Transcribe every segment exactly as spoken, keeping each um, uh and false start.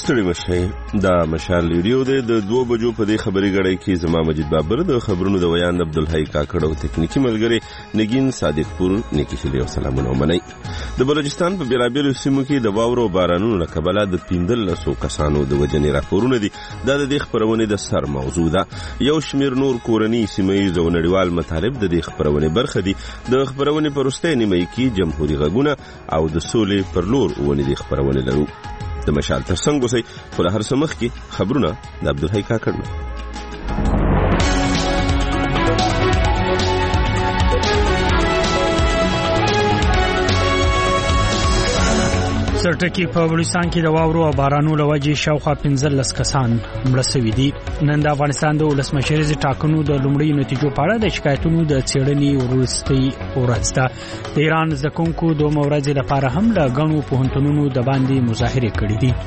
ستړي مشه دا مشال ریډیو د دوه بجو په دې خبري غړې کې زما مجید بابر د خبرونو د ویان عبدالحی کاکړ او تکنیکی ملګری نگین صادق پور نیکی خلی او سلامونه ومنئ. د بلوچستان په بیلابیلو سیمو کې د واورو بارانونو له کبله د پنځلسو کسانو د وژنې راپورونه دي. دا د دې خبرونې د سر موضوع ده. یو شمیر نور کورني سیمه ییز او نړیوال مطالب د دې خبرونې برخه دي. د خبرونې په وروستۍ نیمه کې جمهوریت غږونه او د سولې پر لور ونې د خبرونې لرو. د مشال تر څنګ اوسئ، خو له هر څه مخکې خبرونه د عبدالحی کاکړ نه. سرټکی په بلوچستان کې د واورو او بارانونو له وجې شاوخوا پنځلس کسان مړه شوي دي. نن د افغانستان د ولسمشریزې ټاکنو د لومړیو نتیجو په اړه د شکایتونو د څېړنې وروستۍ ورځ ده. د ایران زده کوونکو دومره ورځې لپاره هم له ګڼو پوهنتونونو د باندې مظاهرې کړې دي.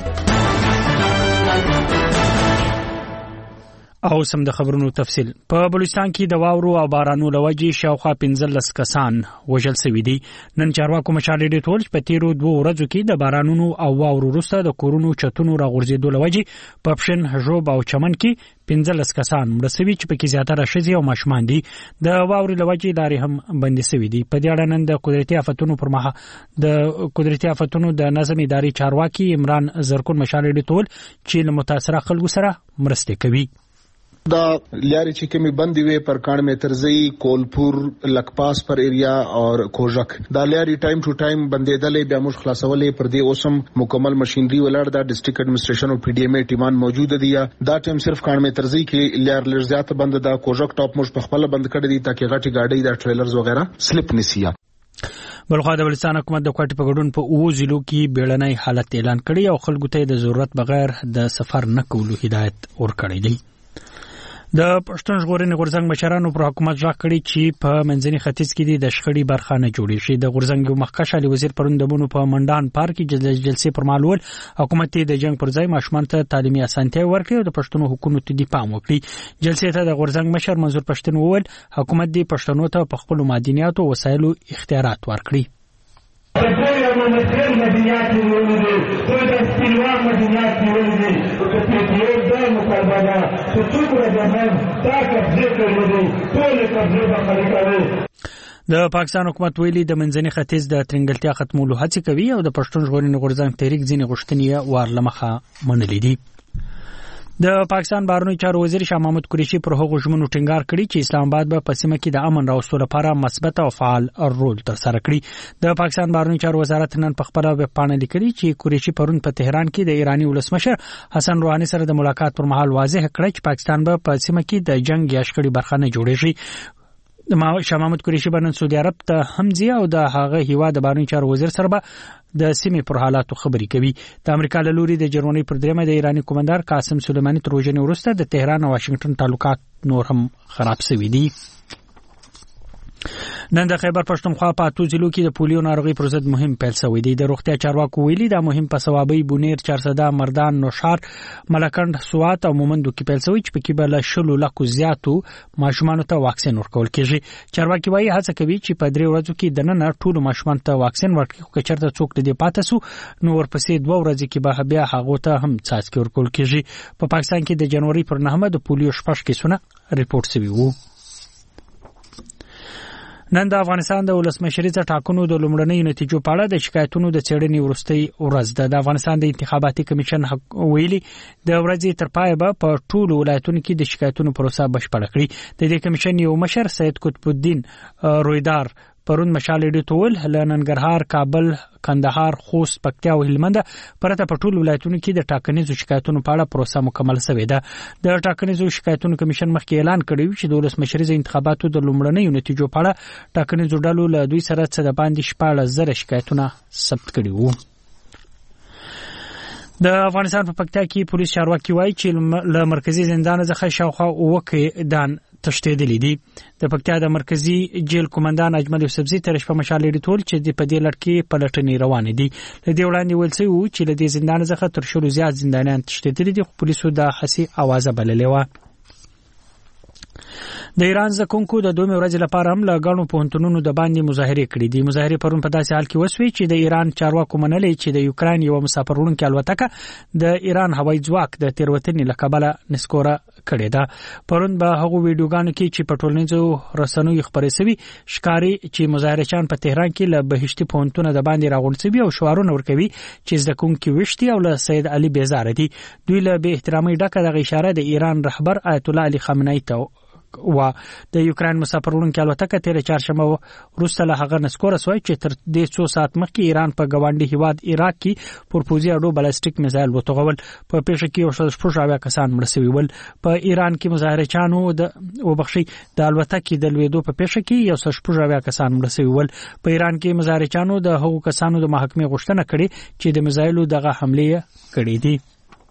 او سم د خبرونو تفصیل. په بلوچستان کې د واورو او بارانونو له وجې شاوخوا پنځلس کسان وژل شوي دي. نن چارواکو مشال ډیټول په تیرو دوه ورځو کې د بارانونو او واورو وروسته د کورونو چتونو راغورځېدو له وجې په پښین، ژوب او چمن کې پنځلس کسان مړه شوي چې پکې زیاتره ښځې او ماشومان دي. د واورې له وجې لارې هم بندې شوي دي. په دې اړه نن د قدرتي آفتونو پر مها د قدرتي آفتونو د نظم ادارې چارواکي عمران زرکون مشال ډیټول چې له متاثره خلکو سره مرسته کوي. دا لارې چې کمی بندي وي پر کان میں ترزئی، کولپور، لکپاس پر ایریا اور کوژک دا لارې ټایم ټو ټایم بندېدلې بیا موږ خلاصولې پر دې اوسم مکمل مشینری ولر دا ډسټریکټ ایڈمنسټریشن او پی ډی ایم ای ټیمان موجود دي. دا ټیم صرف کان میں ترزئی کې لار لږ زیات بند دا کوژک ټاپ موږ په خپل بند کړی دي تاکي غټي گاډي دا ټریلرز وغیرہ سلیپ نسیا. بلخوا د بلوچستان حکومت د کوټې په ګډون په اوو ضلعو کې بیړنی حالت اعلان کړی او خلکو ته د ضرورت بغیر د سفر نه کولو هدایت ورکړی دی. د پښتون ژغورنې غورځنګ مشرانو پر حکومت ځواک کړی چې په منځني ختیځ کې د شخړې برخه نه جوړې شي. د غورځنګ یو مخکښ علي وزیر پرون د بونو په منډان پارک کې جلسې پر مهال وویل حکومت د جنگ پر ځای ماشومان ته تعلیمي اسانتیاوې ورکړي او د پښتنو حقوقو ته د پام وکړي. جلسې ته د غورځنګ مشر منظور پښتون وویل حکومت د پښتنو ته په خپل معدنیاتو او وسایلو اختیارات ورکړي. د پاکستان حکومت ویلي د منځني ختیځ د ترنګلتیا ختمولو هڅې کوي او د پښتون ژغورنې غورځنګ تحریک ځینې غوښتنې وارلمخه منلې دي. د پاکستان بهرنیو چارو وزیر شاه محمود قریشي پر هغو ژمنو ټینګار کړی چې اسلام آباد به په سیمه کې د امن راوستلو لپاره مثبت او فعال رول ترسره کړي. د پاکستان بهرنیو چارو وزارت نن په خپله ویبپاڼه لیکلي چې قریشي پرون په تهران کې د ایراني ولسمشر حسن روحاني سره د ملاقات پر مهال واضح کړی چې پاکستان به په سیمه کې د جنگ یا شخړې برخه نه جوړې شي. شاه محمود قریشي به نن سعودي عرب ته هم ځي او د هغه هیواد د بهرنیو چارو وزیر سره به د سیمې پر حالاتو خبرې کوي. د امریکا له لوري د جرمني پر درېمه د ایراني کمانډر قاسم سلیماني تر وژنې وروسته د تهران او واشنگټن تعلقات نور هم خراب شوي دي. نن د خیبر پښتونخوا په اتو ضلعو کې د پولیو ناروغي پر ضد مهم پیل شوی دی. د روغتیا چارواکو ویلي دا مهم په ثوابي، بونیر، چارسده، مردان، نوشار، ملکند، سوات او مومندو کې پیل شوی چې پکې بل شلو لکو زیاتو ماشومان ته واکسین ورکول کیږي. چارواکي وايي هڅه کوي چې په درې ورځو کې د نن ټول ماشومان ته واکسین ورکړي، خو چېرته څوک دې پاتې سو نو ورپسې دوه ورځې کې به بیا هغه ته هم څاڅکي ورکول کیږي. په پاکستان کې د جنوري پر نهمه د پولیو شپږ کیسونه ریپورت شوي وو. نن د افغانستان د ولسمشریزې ټاکنو د لومړنیو نتیجو په اړه د شکایتونو د څېړنې وروستۍ ورځ ده. د افغانستان د انتخاباتي کمیشن ویلي د ورځې تر پایه به په ټولو ولایتونو کې د شکایتونو پروسه بشپړه کړي. د دې کمیشن یو مشر سید قطب الدین رویدار پرون مشال ډیټول له ننګرهار، کابل، کندهار، خوست، پکتیا او هلمند پرته په ټولو ولایتونو کې د ټاکنیزو شکایتونو په اړه پروسه مکمل شوې ده. د ټاکنیزو شکایتونو کمیشن مخکې اعلان کړی و چې د ولسمشریزې انتخاباتو د لومړنیو نتیجو په اړه ټاکنیزو ډلو له دوی سره څه د باندې شپاړس زره شکایتونه ثبت کړي وو. د افغانستان په پکتیا کې پولیس چارواکي وایي چې له مرکزي زندان څخه شاوخوا اووه کیدان تښتېدلې دي. د پکتیا د مرکزي جیل قومندان اجمل یوسفزي تر شپه مشال ډیټول چې په دې لړ کې پلټنې روانې دي. له دې وړاندې ویل شوي وو چې له دې زندان څخه تر شلو زیات زندانیان تښتېدلي دي، خو پولیسو دا هسې اوازه بللې وه. د ایران زکونکو د دوه ورځې لپاره هم له غاڼو پونتونونو د باندې مظاهره کړې دي. مظاهره پرون په داسې حال کې وسوي چې د ایران چارواکو منلې چې د یوکرين یو مسافر وړونکي الوتکه د ایران هوایي ځواک د تیروتنې لقبله نسکوره کړې ده. پرون به هغه ویډیوګانو کې چې په ټولنیزو رسنیو خبرې شوي ښکاری چې مظاهرچان په تهران کې له بهشتي پونتونه د باندې راغونډ شوي او شعارونه ورکوي چې زکونکو وشتي او له سید علي بیزار دي. دوی له به احترامي ډکه د اشاره د ایران رهبر آیت الله علي خامنه‌ای ته و د یوکرين مسافر وړونکي الوتکه تیر چهارشنبه وروسته له هغه نسکوره شوی چې تر دې څو ساعت مخکې ایران په ګاونډي هیواد عراق کې پرپوزي اډو بالستیک میزایل وتوغول. په پیښه کې یو شپږ کسان مړ شوي ول. په ایران کې مظاهرچانو د وبخشي د الوتکې د لویدو په پیښه کې یو شپږ کسان مړ شوي ول. په ایران کې مظاهرچانو د هغو کسانو د محاکمې غوښتنه کړې چې د میزایلو دغه حمله کړې دي.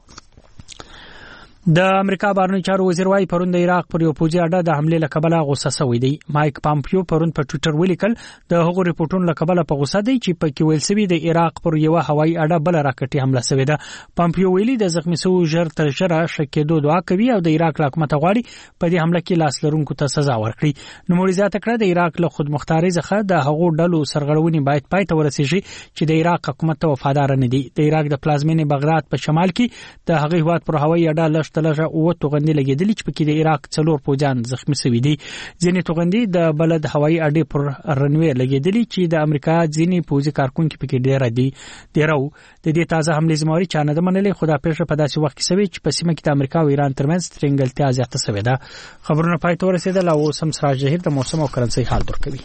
د امریکا بهرنی چارو وزیر وايي پرون د عراق پر یو پوځي اډه د حمله لکبله غوسه شوی دی. مایک پامپیو پرون په ټوئیټر ولیکل د هغو ریپورتونو لکبله په غوسه دی چې په کې ویل شوی د عراق پر یو هوایي اډه بل راکټي حمله شوی ده. پامپیو ویلي د زخمی شو ژر تر ژره شکېدو دعا کوي او د عراق حکومت غواړي په دې حمله کې لاس لرونکو ته سزا ورکړي. نو موري زیاته کړه د عراق له خودمختاري څخه د هغو ډلو سرغړونې باید پای ته ورسیږي چې د عراق حکومت ته وفادار نه دي. د عراق د پلازمینې بغداد په شمال کې د هغه هیواد پر هوایي اډه لږ تلجه او توغندې لګیدلې چې پکې د عراق څلور پوجان زخمی شوي دي. ځینې توغندې د بلد هوایي اډې پر رنوي لګیدلې چې د امریکا ځینې پوځي کارکونکو پکې ډېر دي. ډیرو د دې تازه حمله زموږی چانه د منلې خدا پېښه په داسې وخت کې شوی چې په سیمه کې د امریکا او ایران ترمنځ ترنګلتیا زیاته شوې ده. خبرونه پای ته ورسېدل او سم سراج جهیر د موسم او کرنسي حال درکوي.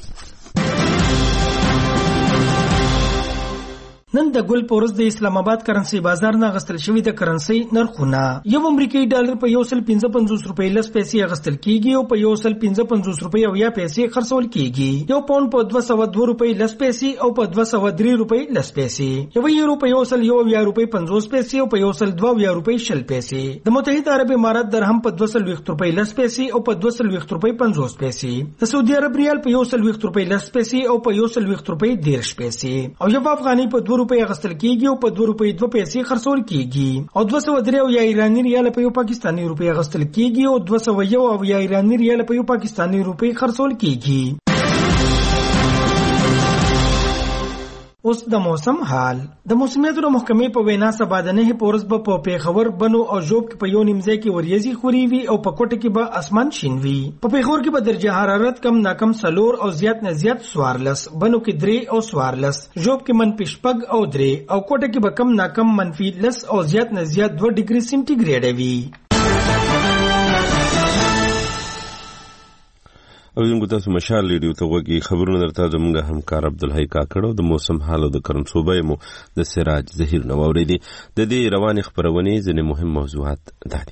نن د ګل پورز د اسلام آباد کرنسي بازار نه غستل شوی د کرنسي نرخونه یو امریکایي ډالر په یو سل پنځه پنځوس روپۍ لس پیسې غستل کیږي او په یو سل پنځه پنځوس روپۍ او یا پیسې خرڅول کیږي. یو پاوند په دوه سوه دوه روپۍ لس پیسې او په دوه سوه درې روپۍ لس پیسې. یو یورو په یو سل یو یا روپۍ پنځوس پیسې او په یو سل دوه یا روپۍ شل پیسې. د متحده عرب امارات درهم په دوه سل ویشت روپۍ لس پیسې او په دوه سل ویشت روپۍ پنځوس پیسې. د سعودي عرب ریال په یو سل ویشت روپۍ لس پیسې او په یو سل ویشت روپۍ دېرش پیسې. او یو افغاني په دوه روپۍ غستل کیږي او په دوه روپۍ دوه پیسې خرڅول کیږي. او دوه سوه درې یا ایرانی ریال په یو پاکستاني روپۍ غستل کیږي او دوه سوه یو یا ایرانی ریال په یو پاکستاني روپۍ خرڅول کیږي. اوس د موسم حال. د موسمیاتو د محکمې په وینا سبا د نه پورز به په پیښور بنو او جوب کې په یو نیمځای کې وریځي خوري وي او په کوټه کې به اسمان شین وي. په پیښور کې به درجه حرارت کم ناکم سلور او زیات نه زیات سوارلس، بنو کې درې او سوارلس، جوب کې منفي شپږ او درې او کوټه کې به کم ناکم منفي لس او زیات نه زیات دوه ډیګري سنټیګریډ وي. او زموږ تاسو مشال ریډیو ته وګورئ. خبرونه درته زموږ همکار عبدالحی کاکړ د موسم حال او د کرنسوبې مو د سراج زهیر نو اوریدي. د دې روانې خبرونه ځینې مهم موضوعات دي.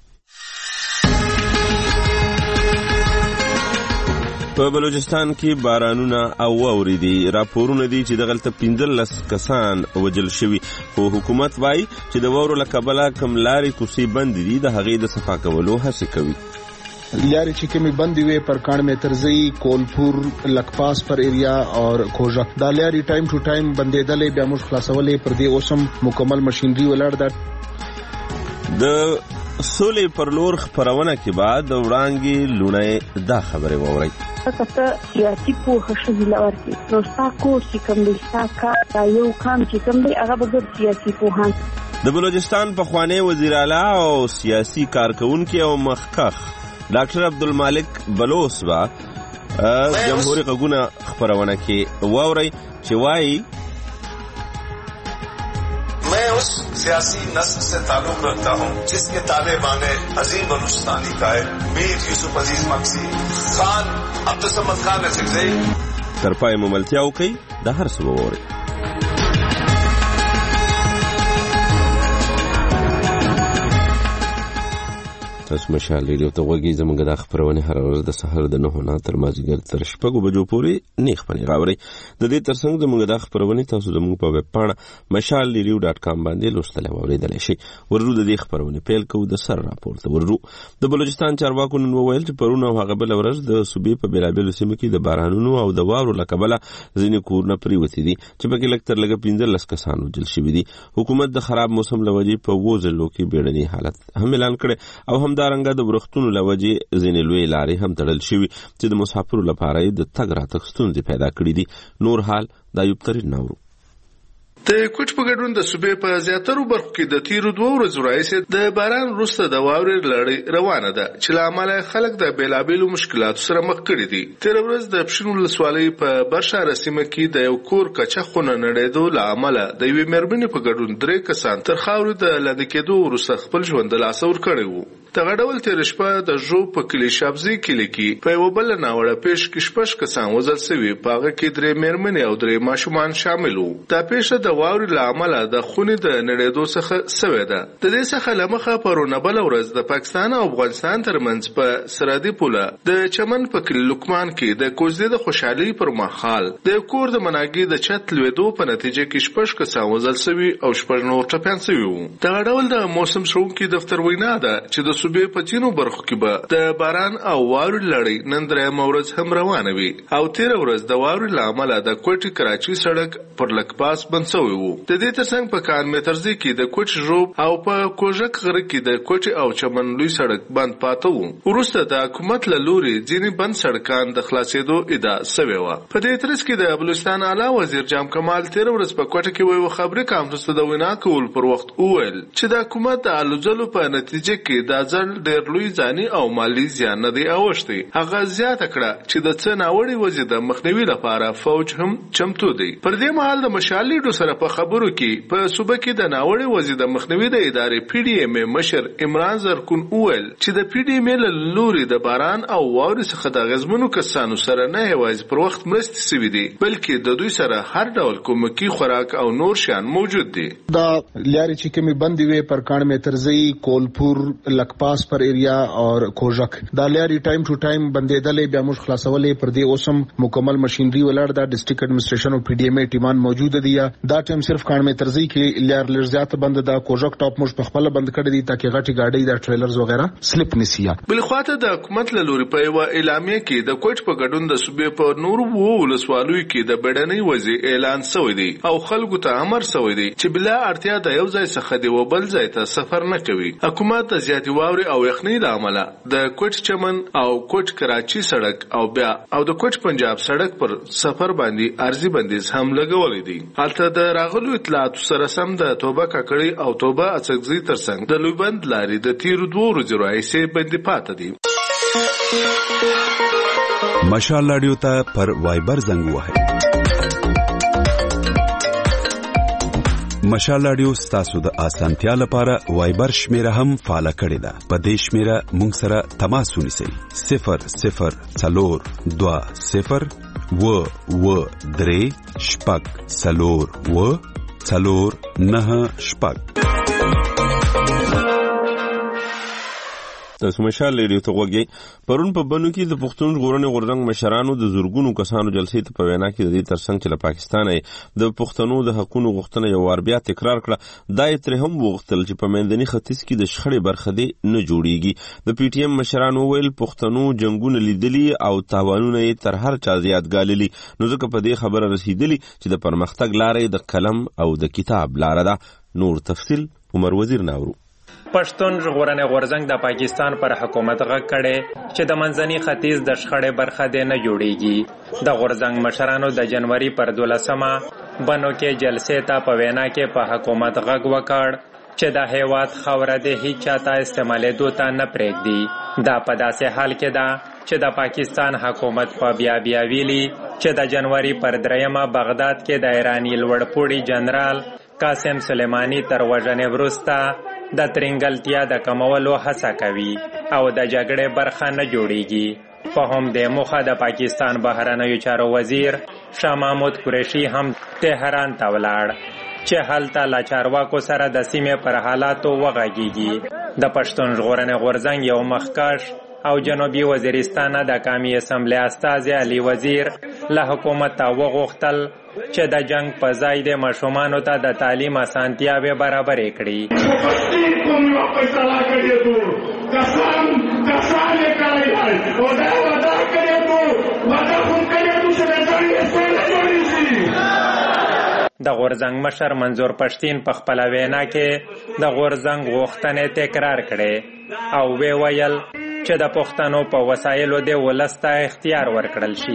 په بلوچستان کې بارانونه او اوریدي. راپورونه دي چې دغلته پنځلس کسان وجل شوي، خو حکومت وايي چې د وورو لکبله کم لارې کوڅې بند دي، د هغې د صفا کولو هڅې کوي. لیاری چې کمی بندی وی پر کان میں ترزئی کولپور لکپاس پر ایریا اور کوژک دا لیاری ټایم ټو ټایم بندیدلې بیا موږ خلاصولې پر دې اوسم مکمل ماشینری ولر ده. د سولې پر لور خبرونه کې بعد وړاندې لونه دا خبره ووري. کته سیاسي پوهه شوی لور کې نو تاسو چې کوم دي تاسو یو کام چې کوم دی هغه به سیاسي پوهان. د بلوچستان په خوانی وزیر اعلی او سیاسي کارکونکو او مخکخ ډاکټر عبدالمالک بلوس با جمهوری قگونه خبرونه کې ووري چې وایي मैं उस सियासी नस्ल से ताल्लुक रखता हूँ जिसके ताले बाने अजीम बलूचिस्तानी का है मीर यूसुफ अजीज मक्सी खान अब्दुलसमद खान रसिकज़ई ترپای مملتیاو کوي د هر څه ووري. تاسو مشال ریډیو ته وګورئ. زموږ د خبرونه هر ورځ د سحر د نه نه تر مازیګر تر شپږو بجو پورې نیخ پنی راوړي. د دې ترڅنګ زموږ د خبرونه تاسو زموږ په ویب پاڼه مشال ریډیو ډاټ کام باندې لوستل او اوریدل شي. ورو د دې خبرونه پیل کوو د سر راپورته. ورو د بلوچستان چارواکو نن وویل چې پرونه هغه بل ورځ د صوبې په بیلابل سیمو کې د بارانونو او د واورو لکبله ځینې کورونه پریوتی دي چې په کې لږ تر لږه پنځلس کسان وژل شوي دي. حکومت د خراب موسم لوجې په وو ځلو کې بیړني حالت هم اعلان کړي او هم همدارنګه د ورښتونو له وجې ځینې لوی لارې هم تړل شوي چې د مسافرو لپاره د تګ راتګ ستونزې پیدا کړي دي. نور حال د ایوب ترین نورو. د کوچ په ګډون د صوبې په زیاترو برخو کې د تیرو دوه ورځو راهیسې د باران وروسته د واورې لړۍ روانه ده چې له امله خلک د بېلابېلو مشکلاتو سره مخ کړي دي. تېره ورځ د پښین ولسوالۍ په برشاره سیمه کې د یو کور کچه خونه نړېدو له امله د یوې مېرمنې په ګډون درې کسان تر خاورې د لاندې کېدو وروسته خپل ژوند د لاسه ورکړی وو. دغه ډول تېره شپه د ژوب په کلي شابزي کلي کې په یوه بله ناوړه پیښ کې شپږ کسان وژل سوي، په هغه کې درې مېرمنې او درې ماشومان شامل وو. دا پیښه د واورې له امله د خونې د نړېدو څخه سوې ده. د دې څخه له مخه پرونه بله ورځ د پاکستان او افغانستان ترمنځ په سرحدي پوله د چمن په کلي لقمان کې د کوژدې د خوشحالۍ پر مهال د کور د مناګي د چت لوېدو په نتیجه کې شپږ کسان وژل سوي او شپږ نور ټپیان سوي وو. دغه ډول د موسم ښوونکي دفتر وینا ده چې د صوبې په ځینو برخو کې به د باران او واورې لړۍ نن درېیمه ورځ هم روانه وي او تېره ورځ د واورې له امله د کوټې کراچي سړک پر لکپاس بند سوی وو. د دې ترڅنګ په کان مترزي کې د کوټ ژوب او په کوژک غره کې د کوټې او چمن لوی سړک بند پاته وو. وروسته د حکومت له لوري ځینې بند سړکان د خلاصېدو ادعا سوې وه. په دې ترڅ کې د بلوچستان اعلی وزیر جام کمال تېره ورځ په کوټه کې یوه خبري کانفرنس ته د وینا کولو پر وخت وویل چې د حکومت د هلو ځلو په نتیجه کې دا ځل ډېر لوی ځاني او مالي زیان نه دی اوښتی. هغه زیاته کړه چې د څه ناوړې وضع د مخنیوي لپاره فوج هم چمتو دی. پر دې مهال د مشال لیډو سره په خبرو کې په صوبه کې د ناوړې وضع د مخنیوي د ادارې پی ډي ایم مشر عمران زرکون وویل چې د پی ډي ایم له لوري د باران او واورې څخه د اغېزمنو کسانو سره نه یوازې پر وخت مرستې سوي دي بلکې د دوی سره هر ډول کومکي خوراک او نور شیان موجود دي. دا لارې چې کومې بندې وې پر کاڼ مترزی، کولپور، لکپاس پر ایریا اور کوژک دا لارې ټایم ټو ټایم بندېدلې، بیا موږ خلاصولې. پر دې اوسم مکمل مشینری ولاړ دا ډسټریکټ ایڈمنسټریشن او پی ډي ایم ټیمان موجود دي. دا ټیم صرف کاڼ مترزی کې لار لږ زیات بند دا کوژک ټاپ موږ په خپل بند کړی دي تاکي غټي گاډي دا ټریلرز وغیرہ سلیپ نسی. بل خواته د حکومت له لوري په یو اعلامیه کې د کوټ په ګډون د صوبې په نورو وو ولسوالۍ کې د بیړنۍ وضع اعلان شوی دی او خلکو ته امر شوی دی چې بلا اړتیا د یو ځای څخه دی و بل ځای ته سفر نه کوي. حکومت د زیاتې واورې او یخنۍ له امله د کوټ چمن او کوټ کراچي سړک او بیا او د کوټ پنجاب سړک پر سفر باندې ارزي بندیز هم لګولې دي. هلته د راغلو اطلاعاتو سره سم د توبه ککړې او توبه اڅکزي ترڅنګ د لوبند لارې د تیرو دوه ورځو راهیسې بندي پاتې دي. مشال رادیو ته پر وایبر زنګ وهئ. مشال رادیو ستاسو د اسانتیا لپاره وایبر شمیره هم فعال کړی ده. په دې شمیره مونږ سره تماس ونیسئ. صفر صفر څلور دوه صفر و و درې شپږ څلور و څلور نه شپږ. تاسو مشال ریډیو ته وګورئ. پرون په بنو کې د پښتون ژغورنې غورځنګ مشرانو د زورګونو کسانو جلسې ته په وینا کې د دې ترڅنګ چې له پاکستانه د پښتنو د حقوقو غوښتنه یو وار بیا تکرار کړه. دا یې ترې هم وغوښتل چې په منځني ختیځ کې د شخړې برخه دې نه جوړیږي. د پی ټی ایم مشرانو ویل پښتنو جنگونه لیدلي او تاوانونه یې تر هر چا زیات ګاللي، نو ځکه په دې خبره رسیدلی چې د پرمختګ لارې د قلم او د کتاب لاره ده. نور تفصیل عمر وزیر ناورو. پښتون ژغورنې غورځنګ د پاکستان پر حکومت غږ کړي چې د منځني ختیځ د شخړې برخه دې نه جوړیږي. د غورځنګ مشرانو د جنوري پر دولسمه بنو کې جلسې ته په وینا کې په حکومت غږ وکړ چې د هیواد خاوره دې هیڅ چاته استعمالېدو ته نه پرېږدي. دا په داسې حال کې ده چې د پاکستان حکومت په بیا بیا ویلي چې د جنوري پر دریمه بغداد کې د ایرانی لوړپوړي جنرال قاسم سلیمانی تر وژنې وروسته د ترنګلتیا د کمولو هڅه کوي او د جګړې برخه نه جوړیږي. په هم د موخه د پاکستان بهرنیو چارو وزیر شاه محمود قریشي هم تهران ته ولاړ چې هلته له چارواکو سره د سیمې پر حالاتو وغږیږي. د پښتون ژغورنې غورځنګ یو مخکښ او جنوبي وزیرستان د قومي اسمبلی استازي علي وزیر له حکومت ته وغوښتل چې د جنگ په ځای د ماشومانو ته د تعلیم اسانتیاوې برابرې کړي. د غورځنګ مشر منظور پښتین په خپله وینا کې د غورځنګ غوښتنې تکرار کړې او وی ویل چې د پښتنو په وسایلو د ولس ته اختیار ورکړل شي.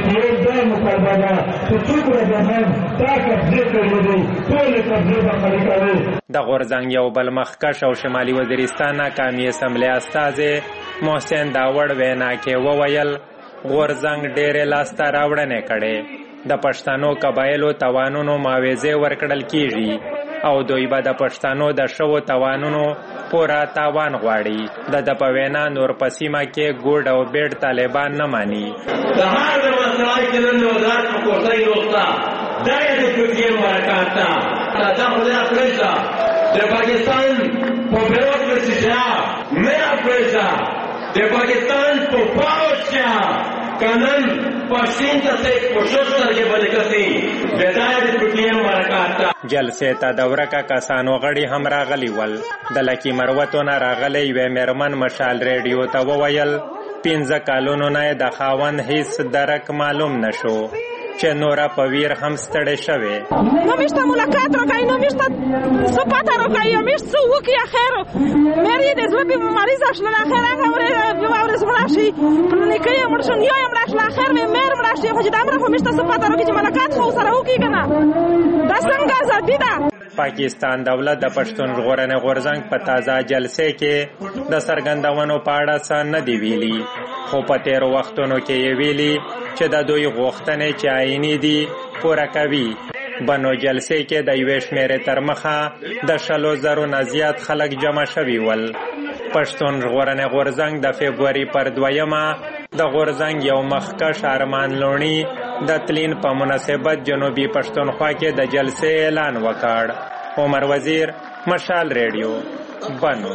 د غورځنګ یو بل مخکښ او شمالي وزیرستان ناکامي اسمبلی استازی محسن داوړ وینا کې وویل غورځنګ ډېرې لاسته راوړنې کړې، د پښتنو قبایلو توانونو معاوضې ورکړل کیږي او دوی به د پښتنو د شوو توانونو پوره تاوان غواړي. د د په وینا نور په سیمه کې ګوډ او بیډ طالبان نه مانی. د هر مسلای کې نن وزارت په کوټه یې وستا دا یې د کوټې ورکاته دا خدای افریقا د پاکستان په بیروکراسي ځا مې افریقا د پاکستان په پاوچا کنن پښین ته پښوستر کې بلکې بدايه د کوټې ورکاته. جلسه ته د ورکا کسانو غړي هم راغلي ول. د لکی مروتونه راغلي وې مرمن مشال ریډیو ته وویل پنځه کالونو نه د خاوند هیڅ درک معلوم نشو چې نورا پویر هم ستړی شوی. نو میشته ملاقات راکای نو میشته سپاته راکای میشته وکی اخر مری د زړه مریض اشل اخر هغه ورې زمراشي پلنیکي مرشن یو یم راش اخر مې مر مراشي خو د امر خو میشته سپاته راکای چې ملاقات خو سره وکی کنه دا څنګه ازادي ده. پاکستان دولت د پښتون ژغورنې غورځنګ په تازه جلسه کې د سرګندونو په اړه څه نه دی ویلي، خو په تیر وختونو کې یې ویلي چې د دوی غوښتنې چې آئیني دي پوره کوي. بنو جلسه کې د یوې شمېرې تر مخه د شلو زرو نه زیات خلک جمع شوي ول. پښتون ژغورنې غورځنګ د فبروري پر دویمه د غورځنګ یو مخکښ ارمان لوڼي د تلین په مناسبت جنوبي پښتونخوا کې د جلسې اعلان وکړ. عمر وزیر، مشال ریډیو، بنو.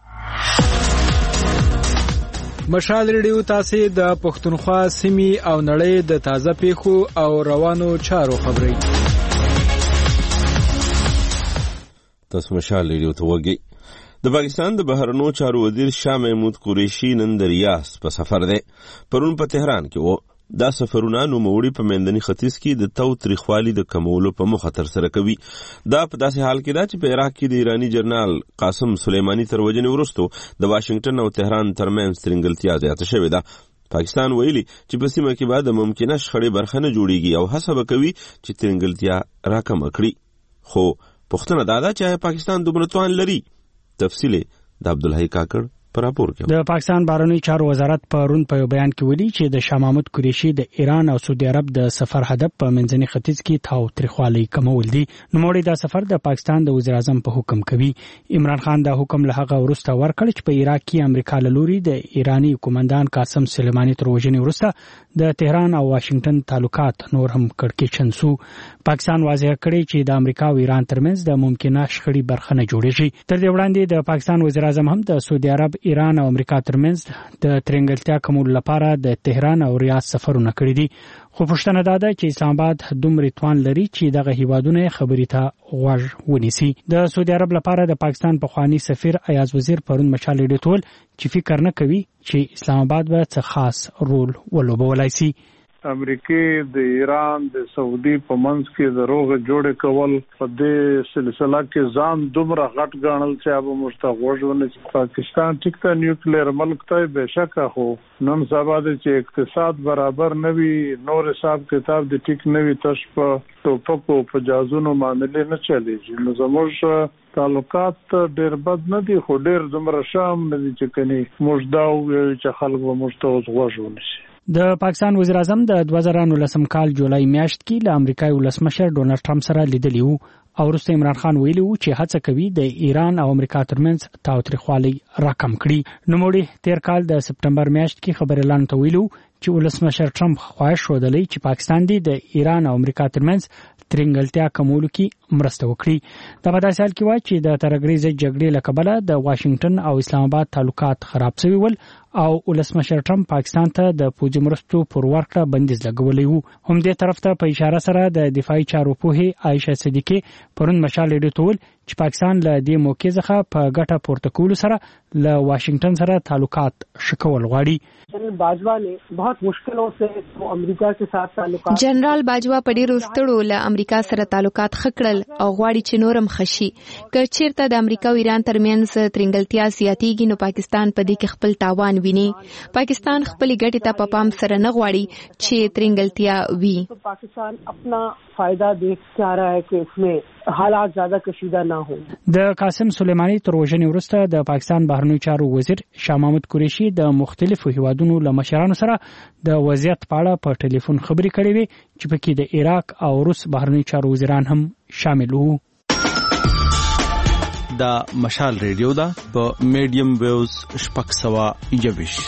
مشال ریډیو تاسو د پښتونخوا سیمې او نړۍ د تازه پیښو او روانو چارو خبري. تاسو مشال ریډیو ته وګورئ. د پاکستان د بهرنیو چارو وزیر شاه محمود قریشي نن د ریاض په سفر دی. پرون په تهران کې و. دا سفرونه نوموړي په منځني ختیځ کې د تو تاریخوالي د کمولو په موخه ترسره کوي. دا په داسې حال کې ده چې په عراق کې د ایرانی جنرال قاسم سلیمانی تر وژنې وروسته د واشنگټن او تهران ترمنځ ترنګلتیا زیاته شوې ده. پاکستان ویلي چې په سیمه کې به د ممکنه شخړې برخه نه جوړیږي او هڅه به کوي چې ترنګلتیا راکمه کړي. خو پوښتنه دا ده چې پاکستان دومره توان لري؟ تفصیل د عبدالحی کاکړ پر راپور کې. د پاکستان بهرنیو چارو وزارت پرون په بیان کې ویلي چې د شاه محمود قریشي د ایران او سعودي عرب د سفر هدف په منځني ختیځ کې تاو تریخوالي کمول دي. نوموړي دا سفر د پاکستان د وزیر اعظم په حکم کوي. عمران خان دا حکم له هغه وروسته ورکړ چې په عراق کې امریکا له لوري د ایرانی قومندان قاسم سلیمانی تر وژنې وروسته د تهران او واشنگټن تعلقات نور هم کړکېچن شو. پاکستان واضح کړی چې د امریکا او ایران ترمنځ د ممکنه شخړې برخه نه جوړیږي. تر دې وړاندې د پاکستان وزیر اعظم هم د سعودي عرب، ایران او امریکا ترمنځ د ترنګلتیا کمولو لپاره د تهران او ریاض سفرونه کړی دي. خو پوښتنه دا ده چې اسلام آباد دومره توان لري چې دغه هیوادونه خبرې ته غوږ ونیسي. د سعودي عرب لپاره د پاکستان پخوانی سفیر ایاز وزیر پرون مشال ریډیو ټول چې فکر نه کوي چې اسلام آباد به څه خاص رول ولوبولای شي. امریکای د ایران د سعودي په منځ کې د روغ جوړ کول په دې سلسله کې ځان دومره غټ ګڼل چې ابو مستغوجونه پاکستان ټیک ته نیوکلیر ملک ته بهشکه خو نن سبا د چې اقتصاد برابر نوي نور حساب کتاب د ټیک نوي تش په ټوپکو په جازونو معاملې نه چلیږي. نو زموږ تعلقات ډېر بد نه دي خو ډېر دومره شام نه دي چې کني موږ دا وایو چې خلک به موږ ته وژغوري. د پاکستان وزیر اعظم د دوه زره نولسم کال جولای میاشت کې له امریکایي ولسمشر ډونالډ ټرمپ سره لیدلی وو او وروسته عمران خان ویلي وو چې هڅه کوي د ایران او امریکا ترمنځ تاوتریخوالی راکم کړي. نوموړي تیر کال د سپټمبر میاشت کې خبر اعلان ویلو چې ولسمشر ټرمپ خواهش ودلی چې پاکستان دی د ایران او امریکا ترمنځ ترنګلتیا کمولو کې مرسته وکړي. دا په داسې حال کې و چې د ترګریزې جګړې له کبله د واشنگټن او اسلام آباد تعلقات خراب شوي ول او ولسمشر ټرمپ پاکستان ته د پوځي مرستو پر ورکړه بندیز لګولی وو. هم دې طرف ته په اشاره سره د دفاعي چارو پوهې عائشه صدیقی پرون مشال ریډیو ټول چې پاکستان له دې موقع څخه په ګټه پورته کولو سره له واشنگټن سره تعلقات شکول غواړي. जनरल बाजवा ने बहुत मुश्किलों से तो अमेरिका के साथ ताल्लुकात जनरल बाजवा په ډیرو ستړو له امریکا سره تعلقات خکړل او غواړي چې نورم خشي. که چیرته د امریکا او ایران ترمنځ ترنګلتیا زیاتېږي نو پاکستان په دې کې خپل تاوان ویني. پاکستان خپل ګټې ته په پام سره نه غواړي چې ترنګلتیا وي. पाकिस्तान अपना फायदा देख चाह रहा है कि इसमें حالات زیاده کشیده نه هو. د قاسم سلیمانی تر وژنې وروسته د پاکستان بهرنیو چارو وزیر شاه محمود قریشي د مختلفو هیوادونو له مشرانو سره د وضعیت په اړه په ټلیفون خبرې کړې وې چې پکې د عراق او روس بهرنیو چارو وزیران هم شامل وو. د مشال ریډیو دا په میډیم ویوز شپږ سوه یوویشت.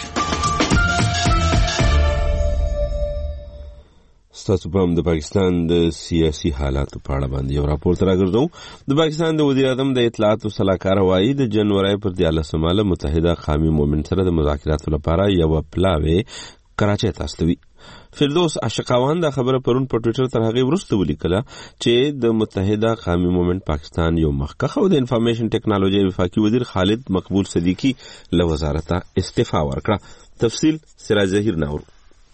ستاسو په هم د پاکستان د سیاسي حالاتو په اړه باندې یو راپور راګرځو. د پاکستان د وزیر اعظم د اطلاعات او سلاکار وایي د جنوري پر دیارلسمه له متحده قومي مومنټ سره د مذاکراتو لپاره یو پلاوی کراچۍ ته استوي. فردوس عاشقاوان دا خبره پرون په ټوئیټر تر هغه وروسته ولیکله چې د متحده قومي مومنټ پاکستان یو مخکخ او د انفارمیشن ټیکنالوژي وفاقي وزیر خالد مقبول صدیقی له وزارت استعفا ورکړه. تفصیل سراج ظهیر ناور.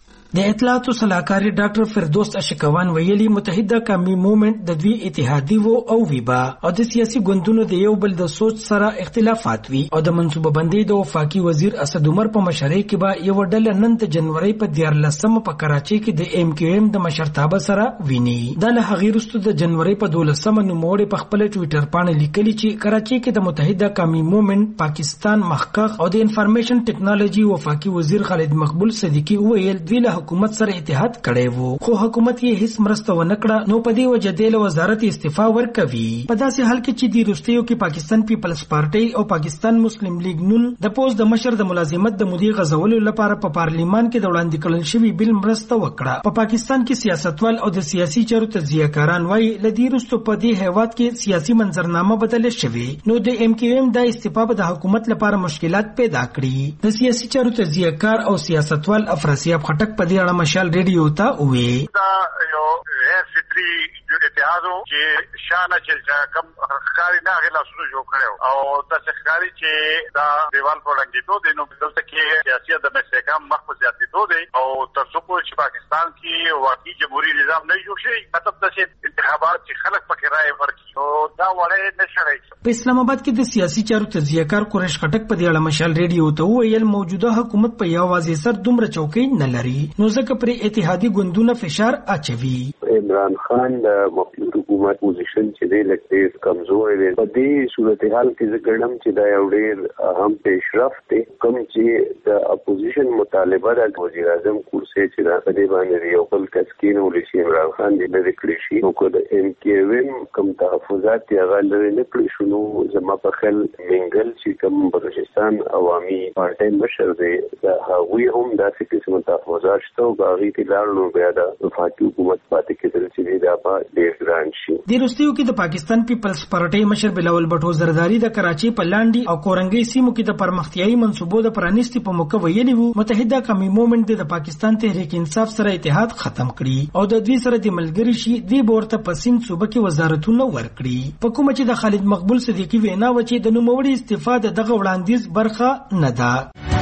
د اطلاعاتو صلاحکار ډاکټر فردوس اشکوان ویلي متحده قومي موومېنټ د دوی اتحادی وو او ویبا او د سیاسي ګوندونو د یو بل د سوچ سره اختلافات وی او د منصوبه بندي د وفاقي وزیر اسد عمر په مشرۍ کې به یو ډله نن د جنوري په دیارلسمه په کراچۍ کې د ایم کیو ایم د مشرتابه سره ویني. د له هغې وروسته د جنوري په دولسمه نوموړي په خپل ټوئیټر باندې لیکلي چې کراچۍ کې د متحده قومي موومېنټ پاکستان مخکخ او د انفارمیشن ټیکنالوژي وفاقي وزیر خالد مقبول صدیقی ویل دوی له حکومت سره اتحاد کړی وو خو حکومت یې هیڅ مرسته ونه کړه نو په دې وجه د وزارت استعفا ورکوي. په داسې حال کې چې د روسیو کې پاکستان پیپلز پارټي او پاکستان مسلم لیگ نون د پوز د مشر د ملازمت د مدیر غزولو لپاره په پارلیمان کې د وړاندې کړل شوی بل مرسته وکړه. په پاکستان کې سیاستوال او د سیاسي چارو تجزیه‌کاران وايي لدی روسو په دې هیواد کې سیاسي منظرنامه بدل شوی نو د ایم کیو ایم د استعفا د حکومت لپاره مشکلات پیدا کړي. د سیاسي چارو تجزیه‌کار او سیاستوال افراسیاب خټک په دې اړه مشال ریډیو ته وې دا یو غیر فطري اتحادو چې شانه چې کم ښکاری نه غلا سره جوړ کړو او د ښکاری چې دا دیوال په لګیدو د نو دلته کې سیاسي د مسکام مخ په زیاتېدو دی او تر څو چې پاکستان کې واقعي جمهوریت نظام نه جوړ شي مطلب د انتخابات چې خلک پکې رائے ورکړي او دا وړه نشړي. په اسلام آباد کې د سیاسي چارو تجزیه‌کار قریش خټک په دې اړه مشال ریډیو ته ویل موجوده حکومت په یوازې سر دومره چوکۍ نه لري نو ځکه پر اتحادی ګوندونه فشار اچوي. عمران خان د مخلوط حکومت پوزیشن چې دی لکه کمزور دی په دې صورتحال کې ذکرم چې دا یو ډېر اهم پیشرفت دی کوم چې د اپوزیشن مطالبه د وزیر اعظم کرسي چې دا په دې باندې یو بل تسکین ولسی عمران خان دې لري کړی شي نو کو د ام کیو ایم کوم تحفظات یې غلري نه کړی شنو زما په خل منګل چې کوم بلوچستان عوامي پارټي مشر دی دا هغوی هم داسې قسم تحفظات شته او باغی کې لاړو بیا د وفاقي حکومت پاتې کېدل چې دا په ډېر ګران شي. د روسیو کې د پاکستان پیپلز پارټي مشر بلاول بټو زرداری د کراچۍ په لاندې او کورنګي سیمو کې د پرمختیايي منصوبو د پرانیستي په موقع ویلي وو متحده قومي موومېنټ د پاکستان تحریک انصاف سره اتحاد ختم کړي او د دوی سره د ملګری شي دی ورته په سیند صوبه کې وزارتونه ورکړي. په کومه چې د خالد مقبول صدیقی وینا و چې د نوموړي استفاده دغه وړاندیز برخه نه ده.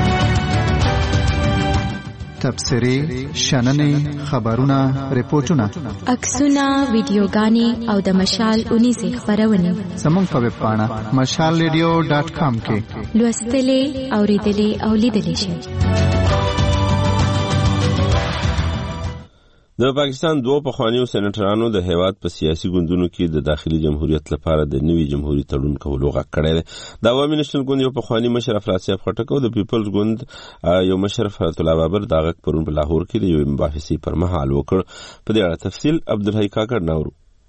تبصرې شننې خبرونه ریپورتونه عکسونه ویډیوګانې او د مشال اونیزه خبرونه زموږ په ویب پاڼه مشال ریډیو ډاټ کام کې لوستلې اوریدلې او لیدلې شئ. د پاکستان دوه پخوانیو سېنیټرانو د هیواد په سیاسي ګوندونو کې د داخلي جمهوریت لپاره د نوي جمهوریت تړون کولو غږ کړی دی. د عوامي نېشنل ګوند یو پخواني مشر افراسیاب خټک او د پیپلز ګوند یو مشر فرات الله بابر دا غږ پرون په لاهور کې د یو مباحثې پر مهال وکړ. په دې اړه تفصیل عبدالحی کاکړ ناورو.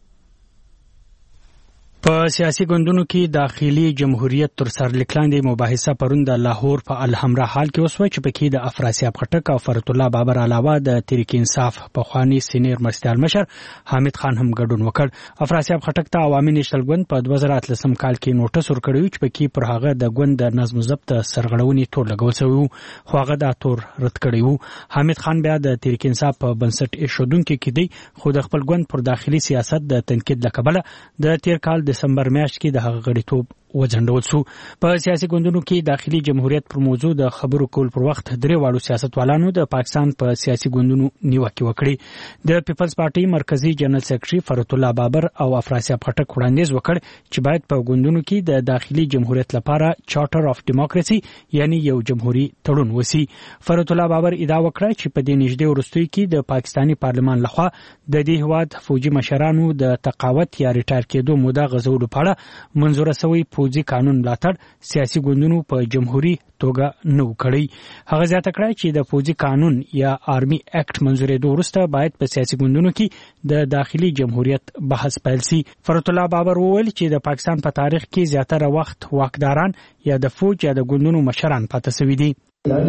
په سیاسي ګوندونو کې داخلي جمهوریت تر سر لیکلاندې مباحثه پرون د لاهور په الحمرا حال کې وسوه چې پکې د افراسیاب خټک او فرات الله بابر علاوه د تحریک انصاف پخوانی سینیر مرستیال مشر حامد خان هم ګډون وکړ. افراسیاب خټک ته عوامي نېشنل ګوند په دوه زره اتلسم کال کې نوټس ورکړی چې پکې پر هغه د ګوند د نظم و ضبط سرغړونې تور لګول شوی وو خو هغه دا تور رد کړی وو. حامد خان بیا د تحریک انصاف په بنسټ ایښودونکو کې دی خو د خپل ګوند پر داخلي سیاست د تنقید لکبله د تیر کال د دسمبر میاشت کې د هغه غړیتوب وځنډول شو. په سیاسي ګوندونو کې داخلي جمهوریت پر موضوع د خبرو کول پر وخت درې واړو سیاستوالانو د پاکستان په سیاسي ګوندونو نیوکه وکړه. د پیپلز پارټي مرکزی جنرال سیکریټري فرات الله بابر او افراسیاب خټک وړاندیز وکړ چې باید په ګوندونو کې د داخلي جمهوریت لپاره چارټر اف ډیموکراسي یعنی یو جمهوریت تړون وسی. فرات الله بابر ادعا وکړه چې په دې نږدې وروستیو کې د پاکستاني پارلمان لخوا د دې هواد فوجي مشرانو د تقاعد یا ریټایر کېدو موده غځولو په اړه منظور شوی فوجي قانون ملاتړ سیاسي ګوندونو په جمهوریت توګه نو کړی. هغه زیاته کړه چې د فوجي قانون یا آرمي اکټ منځورېدو وروسته باید په سیاسي ګوندونو کې د داخلي جمهوریت بحث پیل شي. فرات الله بابر وویل چې د پاکستان په تاریخ کې زیاتره وخت واکداران یا د فوج یا د ګوندونو مشران پاتې شوي دي.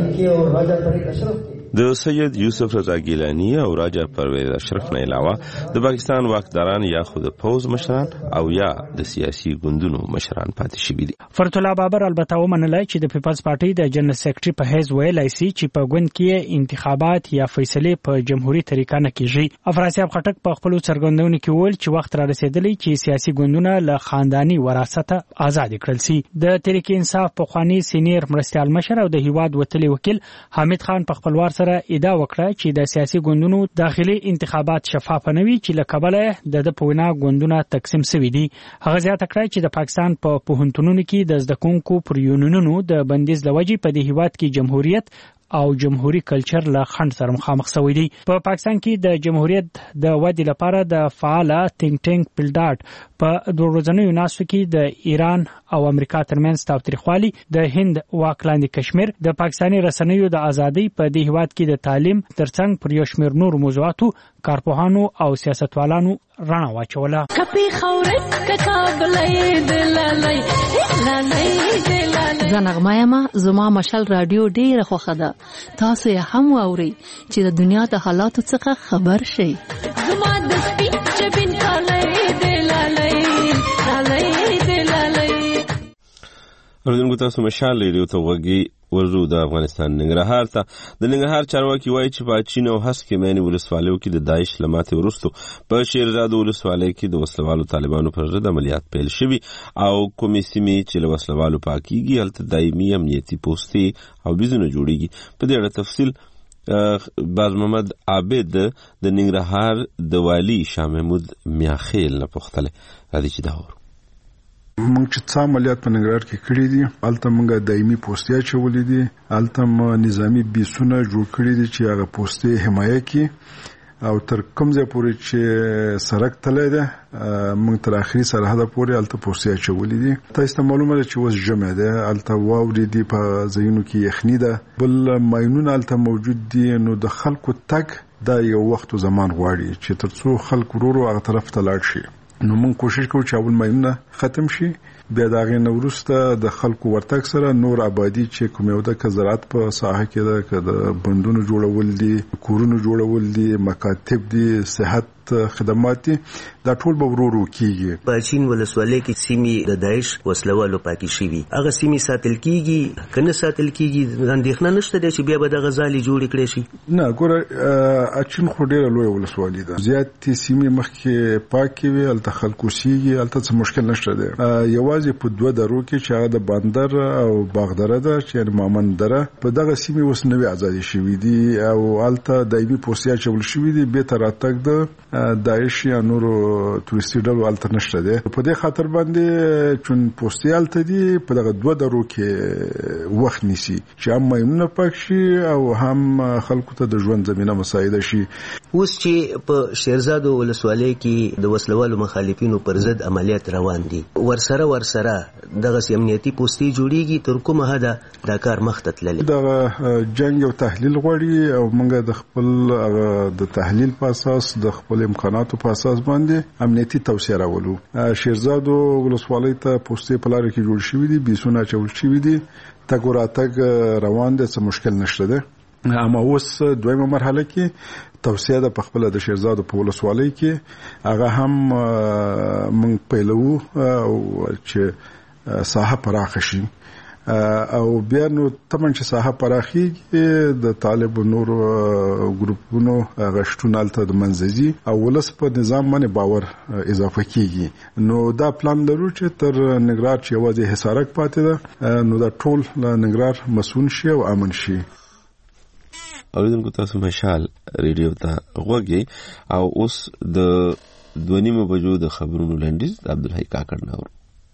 د سید یوسف رضا ګیلانی او راجا پرویز اشرف نه علاوه د پاکستان واکداران یا خود پوز مشران او یا د سیاسي ګوندونو مشران پاتې شوي دي. فرات الله بابر البته ومنله چې د پیپلز پارټي د جنرال سیکریټري په حیث ویلای شي چې په ګوند کې انتخابات یا فیصله په جمهوریت طریقه نه کیږي. افراسیاب خټک په خپل څرګندونو کې ویل چې وخت را رسیدلی چې سیاسي ګوندونه له خاندانی وراثت آزاد کړل شي. د تحریک انصاف په خواني سینیر مرستيال مشر او د هیواد وتلی وکیل حامد خان په خپلوار سره ادعا وکړه چې د سیاسي ګوندونو داخلي انتخابات شفاف نه وي چې لکبله د د پوینا ګوندونه تقسیم شوي دي. هغه زیاته کړه چې د پاکستان په پوهنتونونو کې د زده کوونکو پر یونونونو د بندیز لوجې په دې هیواد کې جمهوریت او جمهوریت کلچر له خند سره مخامخ شوی دی. په پاکستان کې د جمهوریت د ودې لپاره د فعاله تینک ټینک پلډاټ په دوه ورځنیو ناستو کې د ایران او امریکا ترمنځ تاوتریخوالي، د هند واکلاندې کشمیر، د پاکستاني رسنیو د ازادۍ په دې هیواد کې د تعلیم ترڅنګ پر یو شمېر نور موضوعاتو کارپوهانو او سیاستوالانو رڼا واچوله. کپی خورې کتابلې دلالې لالې زنغمایما زما مشال رادیو ډیره خوښه ده. تاسو یې هم واورئ چې د دنیا د حالاتو څخه خبر شئ. زما د سپین جبین کالې دلالې لالې دلالې. اوریدونکو تاسو مشال ریډیو ته وګورئ. ورزو د افغانستان ننګرهار ته د ننګرهار چارواکي وایي چې په چین او هسک مېنې ولسوالیو کې د داعش لماتې وروسته په شیرزاد ولسوالۍ کې د وسلوالو طالبانو پر ضد عملیات پیل شوي او کومې سیمې چې له وسلوالو پاکيږي هلته دایمي امنیتي پوستې او بیزونه جوړیږي. په دې اړه تفصیل باز محمد عابد د ننګرهار د والی شاه محمود میاخیل نه پوښتله. راځي چې دا موږ چې څه عملیات په ننګرهار کې کړی دي هلته موږ دایمي پوستې اچولې دي، هلته نظامي بیسونه جوړ کړي دي چې هغه پوستې حمایه کړي او تر کوم ځای پورې چې سړک تللی دی موږ تر اخري سرحده پورې هلته پوستې اچولې دي. تاسو ته معلومه ده چې اوس ژمی دی، هلته واورې دي، په ځایونو کې یخني ده، بل ماینونه هلته موجود دي. نو د خلکو تګ دا یو وخت و زمان غواړي چې تر څو خلک ورو ورو هغه طرف ته لاړ شي. نو موږ کوشش کوو چې اول ماینونه ختم شي، بیا د هغې نه وروسته د خلکو ورتګ سره نور آبادي چې کوم یو د زراعت په ساحه کې ده، که د بندونو جوړول دي، کورونو جوړول دي، مکاتب دي، صحت خدمات دي، دا ټول به ورو ورو کیږي. په چین ولسوالۍ کې سیمې د داعش وسلوالو پاکي شوي، هغه سیمې ساتل کیږي کنه ساتل کیږي؟ اندېښنه نشته دی چې بیا به د غزالي جوړ کړي شي؟ نه، ګوره اچین خو ډیره لوی ولسوالۍ ده، زیاتې سیمې مخکې پاکې وي، هلته خلکو سیږي، هلته څه مشکل نشته دی. یوازې په دوه درو کې چې هغه د بندر او باغدره ده چې یعنې مامن دره، په دغه سیمې اوس نوې ازادي شوي دي او هلته دایمي پوستې اچول شوي دي. بېرته راتګ د داعش یا نورو تورستي ډلو هلته نشته دی. په دې خاطر باندې چون پوستې هلته دي په دغه دوه درو کې وخت نیسي چې هم ماینونه پاک شي او هم خلکو ته د ژوند زمینه مساعده شي. اوس چې په شیرزاد ولسوالۍ کې د وسلوالو مخالفینو پر ضد عملیات روان دي، ورسره ورسره دغه امنیتي پوستې جوړیږي، تر کومه حده دا کار مخ ته تللی؟ دغه جنگ او تحلیل غواړي او موږ د خپل د تحلیل په اساس د خپل امکاناتو په اساس باندې امنیتي توسعه راولو. شیرزاد ولسوالۍ ته پوستې په لاره کې جوړ شوي دي، بیسونه اچول شوي دي، تګ وراتګ روان دی، څه مشکل نشته دی. اما اوس دویمه مرحله کې توسعه ده په خپل د شیرزاد په ولسوالۍ کې، هغه هم موږ پیلوو او چې ساحه پراخه شي. او بیا نو تمن چې صاحب پراخیږي د طالب نور ګروپونو غشتونالته د منځي او ولس په نظام باندې باور اضافه کیږي نو دا پلان لرو چې تر نګرار چې وځي حصارک پاتې ده نو دا ټول نګرار مسون شي او امن شي. اوریدونکو تاسو مشال ریډیو ته غوږی او اوس د دونیمه بجو د خبرونو لنډیز د عبدالحی کاکړ نور.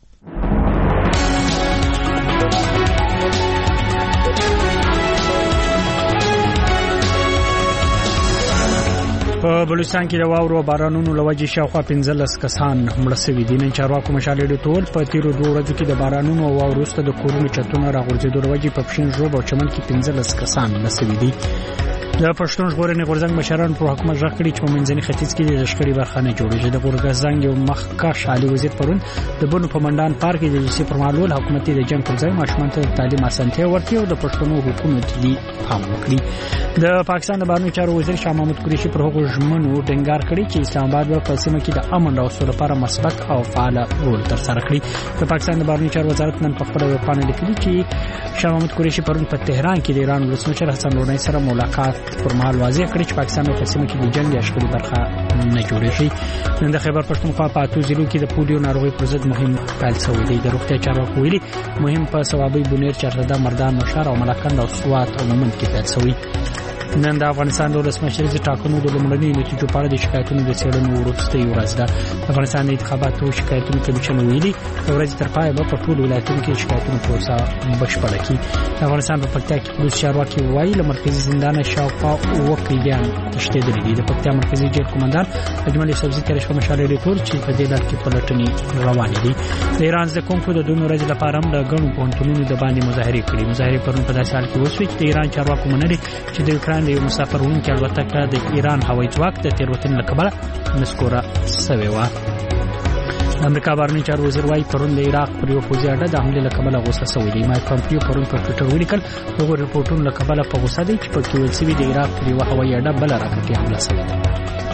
په بلوچستان کې د واورو بارانونو لوجې شاوخوا پنځلس کسان مړه شوي دي. نن چارواکو مشال ډېر ټول په تیرو دوه ورځو کې د بارانونو او واورو وروسته د کورونو چتونه راغورځېدو لوجې په پښین ژوب او چمن کې پنځلس کسان مړه شوي دي. د پښتون ژغورنې غورځنګ مشران پر حکومت ژغ کړي چې په منځني ختیځ کې د لښکرې برخه نه جوړېږي. د غورځنګ یو مخکښ عالی وزیر پرون د بنو په منډان پارک کې د جلسې پر مهال حکومت د جنګ پر ځای ماشومان ته تعلیم اسانتیا ورکړي او د پښتنو حکومت دې هم وکړي. د پاکستان د بهرنیو چارو وزیر شاه محمود قریشي پر هغو ژمنو ټینګار کړی چې اسلام آباد په سیمه کې د امن او سولې لپاره مثبت او فعال رول ترسره کړي. د پاکستان د بهرنیو چارو وزارت نن په خپل ویبپاڼه لیکلي چې شاه محمود قریشي پرون په تهران کې د ایران ولسمشر حسن روحاني سره ملاقات پر مهال واضح کړی چې پاکستان په سیمه کې د جنگ یا شخړې برخه نه جوړېږي. نن د خیبر پښتونخوا په اتو ضلعو کې د پولیو ناروغي پر ضد مهم پیل شوی دی. د روغتیا چارواکو ویلي مهم په ثوابي بونیر چرته مردان نوشهر او ملکند او سوات او مومند کې پیل شوی. نن د افغانستان د ولسمشرۍ ټاکنو د لومړني نتیجو په اړه د شکایتونو د څېړنې وروستۍ ورځ ده. د افغانستان د انتخاباتو شکایتونو کمیشن ویلي د ورځې تر پایه به په ټولو ولایتونو کې شکایتونو پروسه بشپړه کړي. د افغانستان په پکتیا کې پولیس چارواکي وایي له مرکزي زندان شاوخوا اووه قیدیان تښتېدلي دي. د پکتیا مرکزي جیل قومندان اجمل یوسفزي تېره شپه مشال ریډیټور چې په دې لړ کې پلټنې روانې دي. د ایران زده کوونکو د دوه ورځې لپاره هم د ګڼو پوهنتونونو د باندې مظاهرې کړې. مظاهرې پرون په داسې حال کې وشوې چې د ایران چارواکو منلي چې د یوکران د یو مسافر وړونکي الوتکه د ایران هوایي ځواک د تېروتنې له کبله نسکوره شوې وه. د امریکا بهرنیو چارو وزیر وایي پرون د عراق پر یو پوځي اډه د حملې له کبله غوسه شوی دی. مایک پامپیو پرون په ټویټر ولیکل دغو رپورټونو له کبله په غوسه دی چې پکې ویل شوي د عراق پر یوه هوایي اډه بله راکټي حمله شوې ده.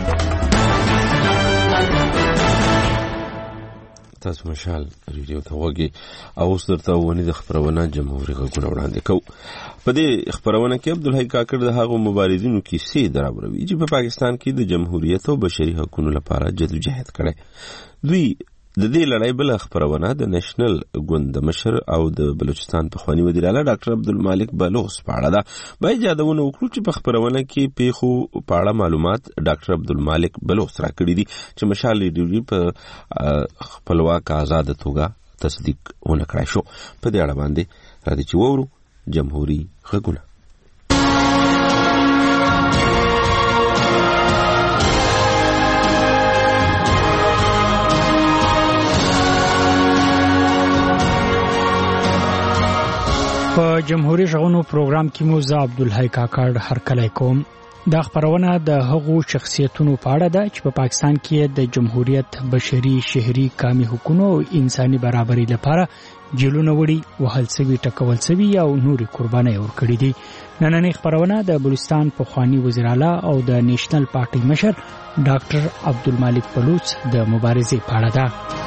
تاسو مشال ریډیو ته وګورئ او اوس درته ونی د خبرونه جمهوریت غوښنه وړاندې کوو. په دې خبرونه کې عبدالحی کاکړ د هغو مبارزینو کیسې دراوروي چې په پاکستان کې د جمهوریت او بشري حقوقو لپاره جدوجہد کړي. دوی د دې لړۍ بل خبرونه د نېشنل ګوند مشر او د بلوچستان پخوانی وزیر اعلی ډاکټر عبدالمالک بلوچ په اړه ده. باید یادونه وکړو چې په خبرونه کې پیښو په اړه معلومات ډاکټر عبدالمالک بلوچ راکړي دي چې مشال ریډیو په خپلواک آزاد توګه تصدیق ونه کړای شو. په دې اړه باندې راځي چې وورو جمهوریت غږونه. په جمهوریت غږونو پروګرام کې مو زه عبدالحی کاکړ هرکلی کوم. دا خبرونه د هغو شخصیتونو په اړه ده چې په پاکستان کې د جمهوریت بشري شهري کامي حقوقو او انساني برابرۍ لپاره جیلونه وړي وهل شوي ټکول شوي او نورې قربانۍ ورکړي دي. نننۍ خبرونه د بلوچستان پخوانی وزیر اعلی او د نېشنل پارټۍ مشر ډاکټر عبدالمالک بلوچ د مبارزې په اړه ده.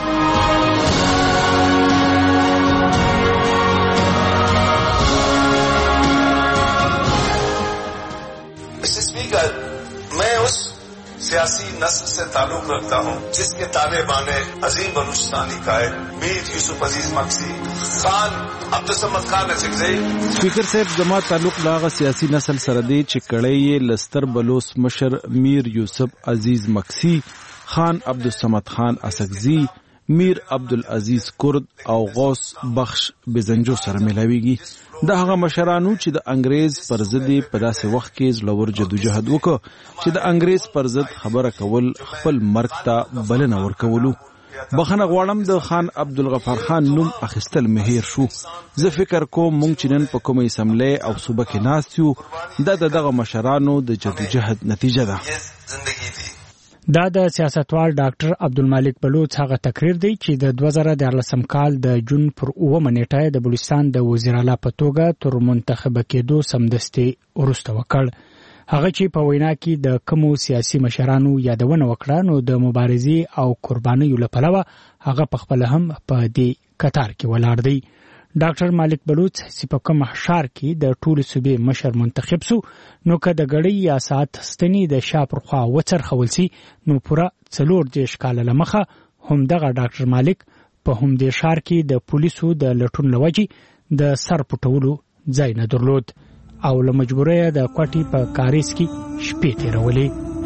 सियासी नस्ल से ताल्लुक रखता हूँ जिसके ताने बाने अजीम बलूचिस्तानी कायद मीर यूसुफ अजीज मक्सी खान अब्दुलसमद खान अचकज़ई. स्पीकर साहब जमा ताल्लुक لاغه سیاسي نسل سره دی چې کړی لستر بلوچ مشر میر یوسف عزیز مکسی خان عبدالصمد خان اسکزی میر عبدالعزیز کرد او غوث بخش بزنجو سره ملاویږي. دا هغه مشرانو چې د انګريز پر ضد په داسې وخت کې زلور جدوجہد وکړ چې د انګريز پر ضد خبره کول خپل مرګ ته بلنه ورکولو. بخنه غواړم د خان عبدالغفار خان نوم اخیستل مهیر شو. زه فکر کوم مونږ چې نن په کومه اسمبلی او صوبه کې ناست یو دا دغه مشرانو د جدوجہد نتیجه ده. دا د سیاستوال ډاکټر عبدالمالک بلوچ هغه تقریر دی چې د دوه زره دیارلسم کال د جون پر اوومه نیټه د بلوچستان د وزیر اعلی په توګه تر منتخبه کېدو سمدستي وروسته وکړ. هغه چې په وینا کې د کومو سیاسي مشرانو یادونه وکړه نو د مبارزې او قربانیو لپاره هغه په خپل هم په دې کتار کې ولاړ دی. ډاکټر مالک بلوچ چې په کوم ښار کې د ټولو صوبې مشر منتخب سو نو که د غړي یا سات ستنی د شاپر خوا وڅرخول سي نو پورا څلور دیش کال لمخه هم دغه ډاکټر مالک په هم د ښار کې د پولیسو د لټون لوجي د سر پټولو ځای نه درلود او له مجبورۍ د کوټي په کاریز کې شپې تیرولې.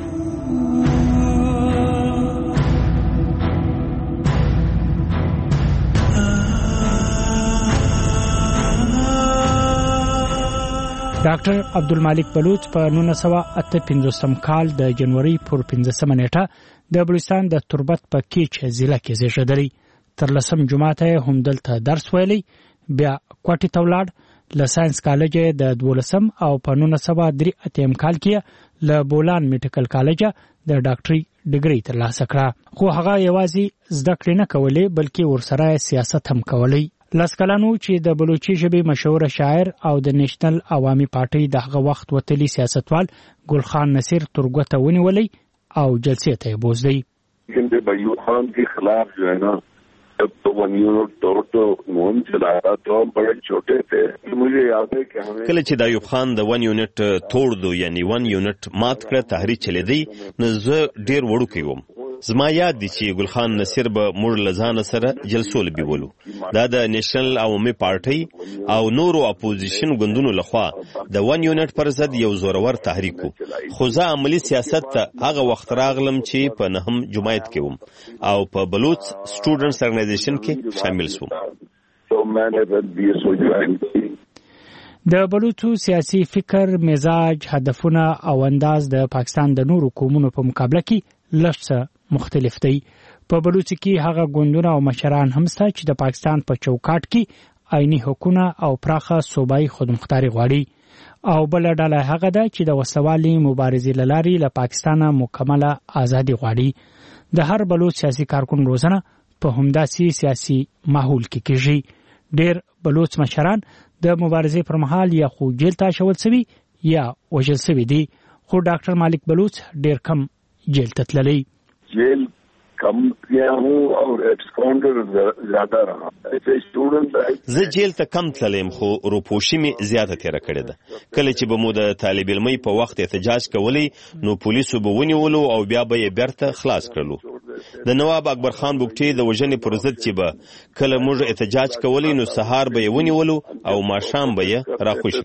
ډاکټر عبدالمالک بلوچ په نولس سوه اته پنځوسم کال د جنوري پر پنځمه نیټه د بلوچستان د تربت په کیچ ضلع کې زیږیدلی. تر لسم جماعت هم دلته درس ویلی، بیا کوټي ته ولاړ، له ساينس کالج د دولسم او په نولس سوه درې اتم کال کې له بولان میډیکل کالج د ډاکټري ډیګري ترلاسه کړه. خو هغه یوازې زده کړې نه کولې بلکې ورسره سیاست هم کولی. لس کلنو چې د بلوچي ژبې مشهور شاعر او د نېشنل عوامي پارټۍ دغه وخت وتلی سیاستوال ګل خان نصیر ترګوته ونیولې او جلسې ته یې بوزلی. د ایوب خان کے خلاف جو ہے نا جب تو ون یونٹ توڑ تو مہم چلایا تو ہم بڑے چھوٹے تھے. مجھے یاد ہے کہ ہمیں کله چې د ایوب خان د ون یونٹ توړ دو یعنی ون یونٹ مات کړه تحریک چلیدي نو زه ډیر وړوکی وم. زما یاد دي چې ګل خان نصیر به موږ لزان سره جلسو لبیولو. دا د نېشنل عوامي پارټۍ او نورو اپوزیشن ګوندونو لخوا د ون یونټ پر ضد یو زورور تحریک وو. خو زه عملی سیاست ته هغه وخت راغلم چې په نهم جماعت کې وم او په بلوچ سټوډنټس ارګنایزیشن کې شامل شوم. د بلوچو سیاسي فکر، مزاج، هدفونه او انداز د پاکستان د نورو قومونو په مقابله کې لږ مختلف دی. په بلوچ کې هغه ګوندونه او مشران هم سته چې د پاکستان په چوکاټ کې عیني حقوقونه او پراخه صوبایي خودمختاري غواړي او بل ډله هغه ده چې د وسوالي مبارزې لاري له پاکستان مکمله ازادي غواړي. د هر بلوچ سیاسي کارکون روزنه په همداسي سیاسي ماحول کې کېږي. ډېر بلوچ مشران د مبارزې پر مهال یا خو جیل ته اچول سوي یا وژل سوي دي. خو ډاکټر مالک بلوچ ډېر کم جیل ته تللی. जेल कम किया हूँ और एक्सकाउंटर ज्यादा रहा. ऐसे स्टूडेंट زه جیل ته کم تلم خو روپوشي می زیاته تیر کړې ده. کله چې به مو د طالب علمي په وخت احتجاج کولی نو پولیسو به ونیولو او بیا به یې بیرته خلاص کړلو. د نواب اکبر خان بوکټي د وژنې پر ضد چې به کله موږ احتجاج کولی نو سهار به یې ونیولو او ماښام به یې راخوشي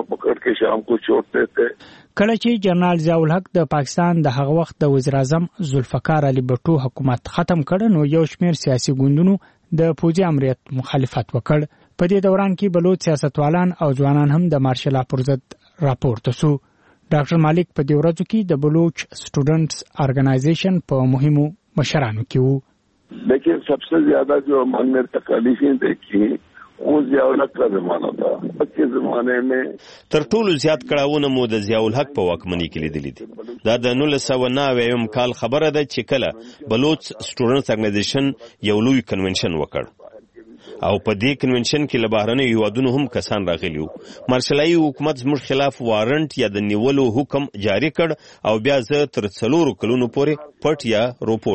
کړلو. کله چې جنرال ضیاء الحق د پاکستان د هغه وخت د وزیر اعظم ذوالفقار علي بټو حکومت ختم کړ نو یو شمېر سیاسي ګوندونو د پوځي امریت مخالفت وکړ. په دې دوران کې بلوچ سیاستوالان او ځوانان هم د مارشل لا پر ضد راپورته سو. ډاکټر مالک په دې ورځو کې د بلوچ سټوډنټس ارګنایزیشن په مهمو مشرانو کې وو. لیکن सबसे ज्यादा जो हमने तकलीफें देखी वो ضیاء الحق کا زمانہ تھا. کے زمانے میں تر ټولو زیات کړهونه مو د ضیاء الحق په واکمنۍ کې لیدلې دي. دا د نولس سوه نهه اویایم کال خبره ده چې کله بلوچ سټوډنټس ارګنایزیشن یو لوی کنونشن وکړ او په دې کنونشن کې له بهرنیو هیوادونو هم کسان راغلي وو. مارشلایي حکومت زموږ خلاف وارنټ یا د نیولو حکم جاری کړ او بیا زه تر څلورو کلونو پورې پټ یا روپو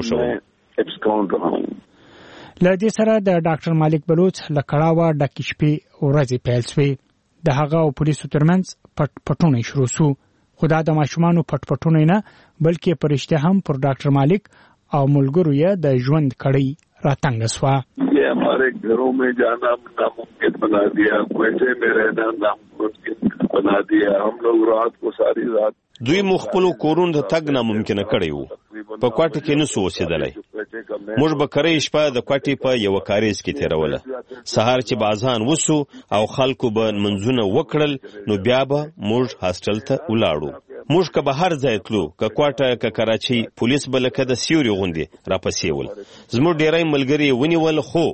شوم. له دې سره د ډاکټر مالک بلوچ له کړاوه ډکې شپې ورځې پیل شوې. د هغه او پولیسو ترمنځ پټ پټونې شروع سو. خو دا د ماشومانو پټ پټونې نه بلکې په رښتیا هم پر ډاکټر مالک او ملګرو یې د ژوند کړۍ راتنګه سوه. یہ ہمارے گھروں میں جانا ناممکن بنا دیا، کوئٹے میں رہنا ناممکن بنا دیا. ہم لوگ رات کو ساری رات دوی مو خپلو کورونو ته تګ ناممکنه کړی وو. په کوټه کې نسو اوسېدلی. موږ به کرۍ شپه د کوټې په یوه کاریز کې تېروله. سهار چې به اذان وسو او خلکو به منځونه وکړل نو بیا به موږ هاسټل ته ولاړو. موږ که به هر ځای تلو، که کوټه که کراچۍ، پولیس به لکه د سیوري غوندې راپسې ول. زموږ ډېری ملګري یې ونیول خو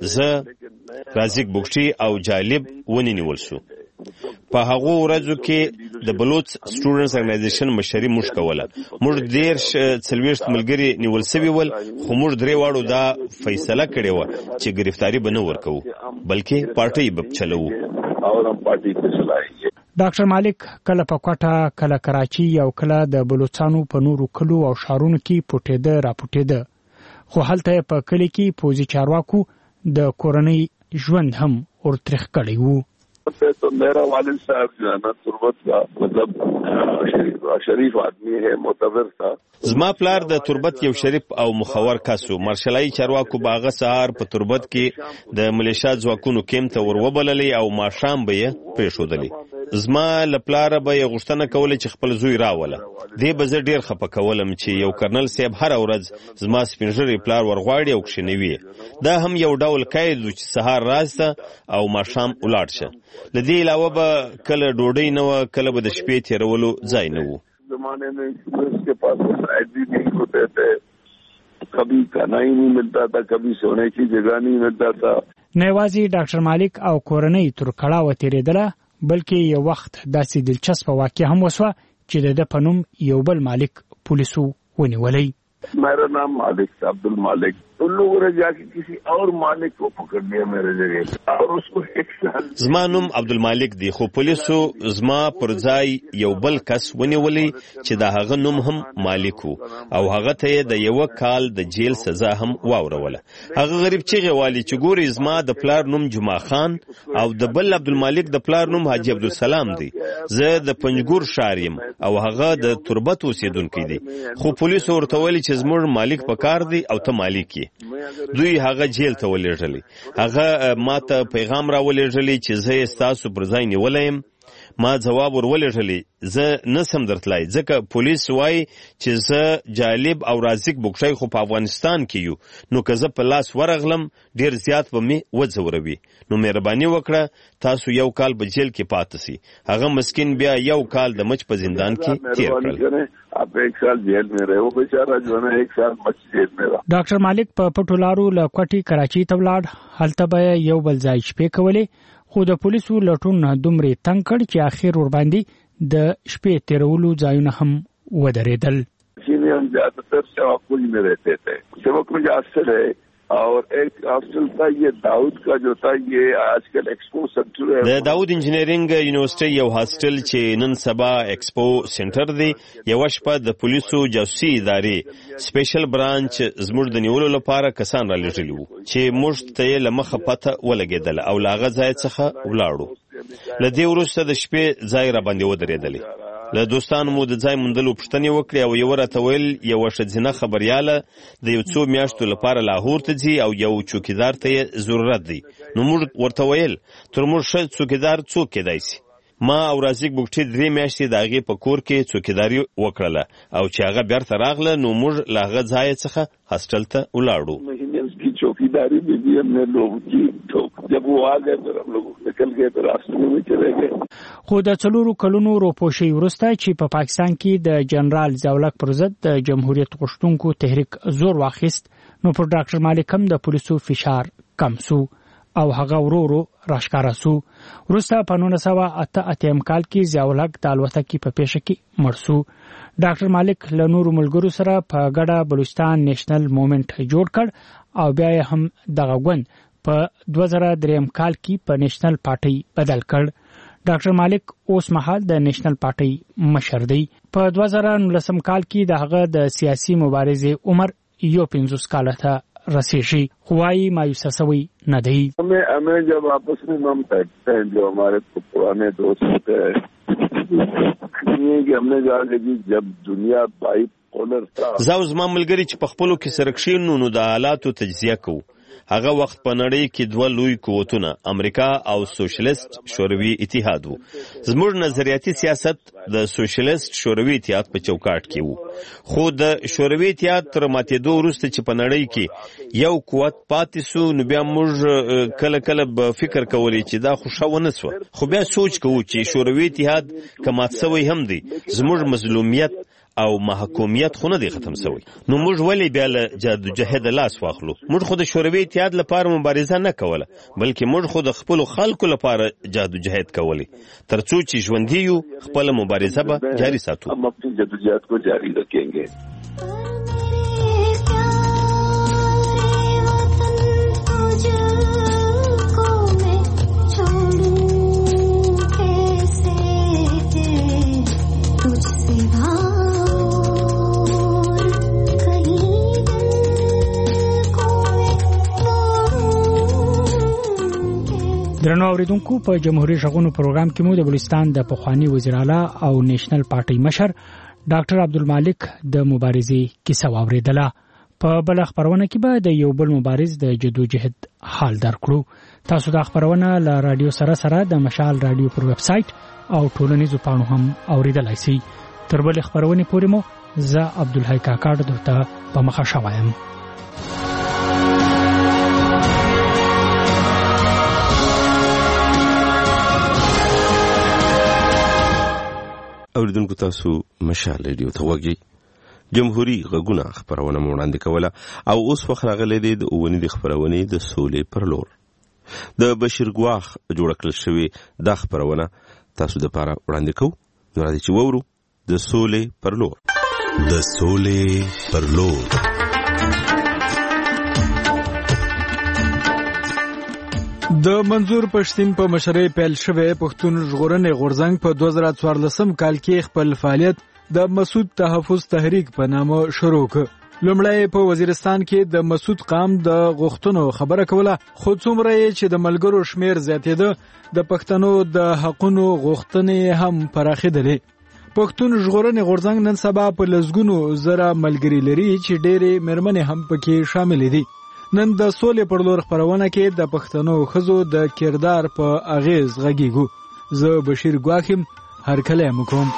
زه، رازق بوکټي او جالب ونیول شو. په هغو ورځو کې د بلوچ سټوډنټس ارګنایزیشن مشري موږ کوله. موږ دېرش څلوېښت ملګري نیول سوي ول خو موږ درې واړو دا فیصله کړې وه چې ګرفتاري به نه ورکوو بلکې پارټۍ به چلوو. ډاکټر مالک کله په کوټه، کله کراچي او کله د بلوچستانو په نورو کلو او ښارونو کې پټېده راپټېده. خو هلته په کلي کې پوځي چارواکو د کورنۍ ژوند هم اور ترخ کړی وو. तो मेरा वालिद साहब जो है ना तुर्बत का मतलब शरीफ शरीफ आदमी है मोतबर था. زما پلار د تربت یو شریف او مخور کسو. مارشلای چارواکو باغه سهار په تربت کې د ملیشیا ځواکونو کېم ته وروبللې او ماښام به یې پرېښودلې. زما لپاره به یې غوښتنه کوله چې خپل زوی راوله. دې به زه ډېر خفه کولم چې یو کرنل صاحب هره ورځ زما سپینږیری پلار ورغواړي او کښېنوي. دا هم یو ډول قید و چې سهار راسته او ماښام ولاړ شه. له دې علاوه به کله ډوډۍ نه وه، کله به د شپې تېرولو ځای نه و. زمانے میں اس کے پاس وسائل بھی نہیں ہوتے تھے، کبھی کھانا ہی نہیں ملتا تھا، کبھی سونے کی جگہ نہیں ملتا تھا. نه یوازې ډاکټر مالک او کورنۍ تر کړه وتېرېدله، بلکې یو وخت داسې دلچسپه واقعه هم وسوه چې د ده په نوم یو بل مالک پولیسو ونیولی. मेरा नाम मालिक था, अब्दुल मालिक. उन लोगों ने जाके किसी और मालिक को पकड़ लिया मेरे जगह और उसको एक साल. زما نوم عبدالمالک دی، خو پولیسو زما پر ځای یو بل کس ونیولی چې د هغه نوم هم مالک وو او هغه ته د یو کال د جیل سزا هم واوروله. هغه غریب چیغې والی چې ګوري زما د پلار نوم جمعه خان او د بل عبدالمالک د پلار نوم حاجی عبدالسلام دی. زه د پنجګور ښار یم او هغه د تربت اوسیدونکی دی. خو پولیسو ورته ویلي چې زموږ مالک پکار دی او ته مالک یې. دوی هغه جیل ته ولېږلی. هغه ما ته پیغام را ولېږلی چې زه یې ستاسو پر ځای نیولی یم. ما جواب ور ولېږلی زه نسم درتلای ځکه پولیس وایي چې زه جالب او رازق بوکشی خو په افغانستان کې یو، نو که زه په لاس ورغلم ډېر زیات به مې وځوروي. نو مهرباني وکړه تاسو یو کال په جیل کې پاتې سي. هغه مسکین بیا یو کال د مچ په زندان کې تیر کړل. आप एक साल जेल में रहे, वो बेचारा जो है ना एक साल मच जेल में रहा. ډاکټر مالک په پټو لارو له کوټې کراچۍ ته ولاړ. هلته به یو بل ځای شپې کولې، خو د پولیسو لټون دومره تنګ کړ چې اخر ور باندې د شپې تیرولو ځایونه هم ودرېدل. چینی هم زیادتر سواکوج میں رہتے تھے. سواکوج ہاسٹل ہے اور ایک ہاسٹل تھا یہ داؤد کا جو تھا یہ آج کل ایکسپو سنٹر ہے. د داود انجینیرینګ یونیورسيټي یو هاسټل چې نن سبا ایکسپو سنټر دی، یو شپه د پولیسو جاسوسي ادارې سپیشل برانچ زموږ د نیولو لپاره کسان را لېږلي وو چې موږ ته یې له مخه پته ولګېدله او له هغه ځای څخه ولاړو. له دې وروسته د شپې ځای را باندې ودرېدلې. له دوستانو مو د ځای موندلو پوښتنې وکړې او یوه راته ویل یوه ښځینه خبریاله د یو څو میاشتو لپاره لاهور ته ځي او یو چوکیدار ته یې ضرورت دی. نو موږ ورته ویل تر موږ ښه چوکیدار څوک کېدای سي. ما او رازق بوکټي درې میاشتې د هغې په کور کې چوکیداري وکړله او چې هغه بیرته راغله نو موږ له هغه ځایه څخه هاسټل ته ولاړو. चौकीदारी भी दी हमने लोग की, तो जब वो आ गए फिर हम लोग निकल गए तो रास्ते में चले गए. خو د څلورو کلونو روپوشي وروسته چې په پاکستان کې د جنرال ضیاءالحق پر ضد د جمهوریت غوښتونکو تحریک زور واخیست، نو پر ډاکټر مالک هم د پولیسو فشار کم سو او هغه ورو ورو راشکاره سو. وروسته په نولس سوه اته اتیا کال کې ضیاءالحق د الوتکې په پیښه کې مړ سو. ډاکټر مالک له نورو ملګرو سره په ګډه بلوچستان نیشنل موومنټ جوړ کړ او بیا یې هم دغه ګوند په دوه زره دریم کال کې په نیشنل پارټي بدل کړ. ډاکټر مالک اوس مهال د نیشنل پارټي مشر دی. په دوه زره نولسم کال کې د هغه د سیاسي مبارزې عمر یو پنځوس کاله ته رسیږي، خو وايي مایوسه سوی نه دی. हमें हमें जब आपस में हम बैठते हैं जो हमारे पुराने दोस्त होते हैं कि हमने कहा कि जब दुनिया बाई पोलर था. زه زما ملګری چې په خپلو کې سره کښېنو نو د حالاتو تجزیه کوو. هغه وخت په نړۍ کې دوه لوی قوتونه امریکا او سوشلیست شوروي اتحاد وو. زموږ نظریاتي سیاست د سوشلیست شوروي اتحاد په چوکاټ کې وو، خو د شوروي اتحاد تر ماتېدو وروسته چې په نړۍ کې یو قوت پاتې سو نو بیا موږ کله کله به فکر کولی چې دا خو ښه ونه سوه، خو بیا سوچ کوو چې شوروي اتحاد که مات سوی هم دی زموږ مظلومیت او محکومیت خو نه دی ختم سوی. نو موږ ولې بیا له جدوجهد لاس واخلو؟ موږ خو د شوروي اتحاد لپاره مبارزه نه کوله، بلکې موږ خو د خپلو خلکو لپاره جدوجهد کولی. تر څو چې ژوندي یو خپله مبارزه به جاري ساتو. हम अपनी जदोजहद को जारी रखेंगे. د درنو اوریدونکو په جمهوریت غونو پروګرام کې مو د بلوچستان د پخوانی وزیر اعلی او نېشنل پارټي مشر ډاکټر عبدالمالک د مبارزې کیسه واوریدله. په بل خبرونه کې به د یو بل مبارز د جدوجہد حال درکړو. تاسو د خبرونه له رادیو سره سره د مشال رادیو پر ویب سټ او ټولنیزو پاڼو هم اوریدلای شئ. تر بل خبرونه پورې مو زه عبدالحی کاکړ درته په مخه شوایم. اوریدونکو تاسو مشال ریډیو ته وګورئ. جمهوریت غږونه خبرونه وړاندې کوله او اوس وخت راغلی دی د اونۍ د خبرونې د سولې پر لور. د بشیر ګواخ جوړ کړل شوی د خبرونه تاسو د پاره وړاندې کوو. نو راځي چې وورو د سولې پر لور. د سولې پر لور. د منظور پښتين په مشرۍ پیل شوی پښتون ژغورنې غورځنګ په دوه زره څوارلسم کال کې خپل فعالیت د مسعود تحفظ تحریک په نامه شروع کړ. لومړی په وزیرستان کې د مسعود قام د غوښتنو خبره کوله، خو څومره چې د ملګرو شمیر زیاتېده د پښتنو د حقونو غوښتنې هم پراخېدلې. پښتون ژغورنې غورځنګ نن سبا په لسګونو زره ملګري لري چې ډېرې مېرمنې هم پکې شاملې دي. نن د سولې پر لور خبرونه کې د پښتنو ښځو د کردار په اغیز غږیږو. زه بشیر ګواخم هر کله مکوم.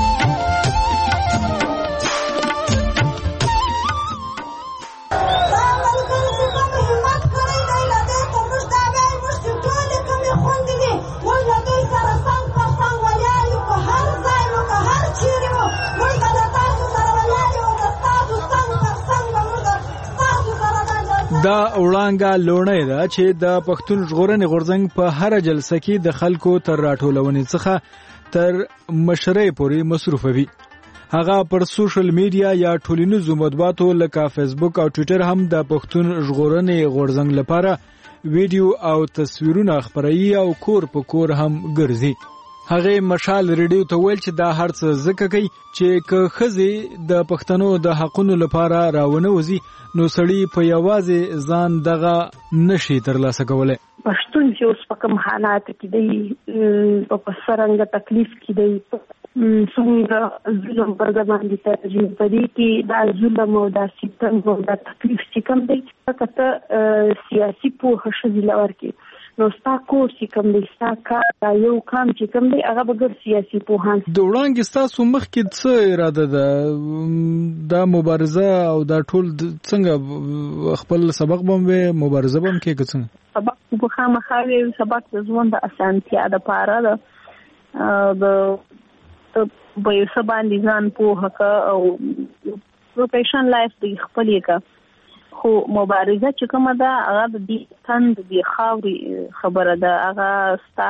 دا وړانګه لونې ده چې د پښتون ژغورنې غورځنګ په هر جلسه کې د خلکو تر راټولونې څخه تر مشرۍ پورې مصروف وي. هغه پر سوشل میډیا یا ټولنیزو مطبوعاتو لکه فیسبوک او ټوئیټر هم د پښتون ژغورنې غورځنګ لپاره ویډیو او تصویرونه خپروي او کور په کور هم ګرځي. هغه مشال ریډیو ته ویل چې دا هر څه ځکه کوي چې که ښځې د پښتنو د حقونو لپاره راونه وځي نو سړی په یوازې ځان دغه نشي ترلاسه کولی. پښتون چې اوس په کوم حالات کې دی، په څرنګه تکلیف کې دی، څومره ظلم پر باندې ترجیح پدې کې دا ظلم او دا ستم او دا تکلیف چې کوم دی کته سیاسي پوهه ښځې لور کې نو ستا کور چې کوم دی، ستا کار یو کام چې کوم دی هغه بغیر سیاسي پوهان. د وړاندې ستاسو مخکې څه اراده ده دا مبارزه او دا ټول څنګه خپل سبق بم وي مبارزه بم کې که څنګه سبق په خامخا وي سبق د ژوند د اسانتیا دپاره ده د په یو څه باندې ځان پوهه که او پروفیشن لایف دی خپل یې که خو مبارزه چې کومه ده هغه د دې تن د دې خاورې خبره ده. هغه ستا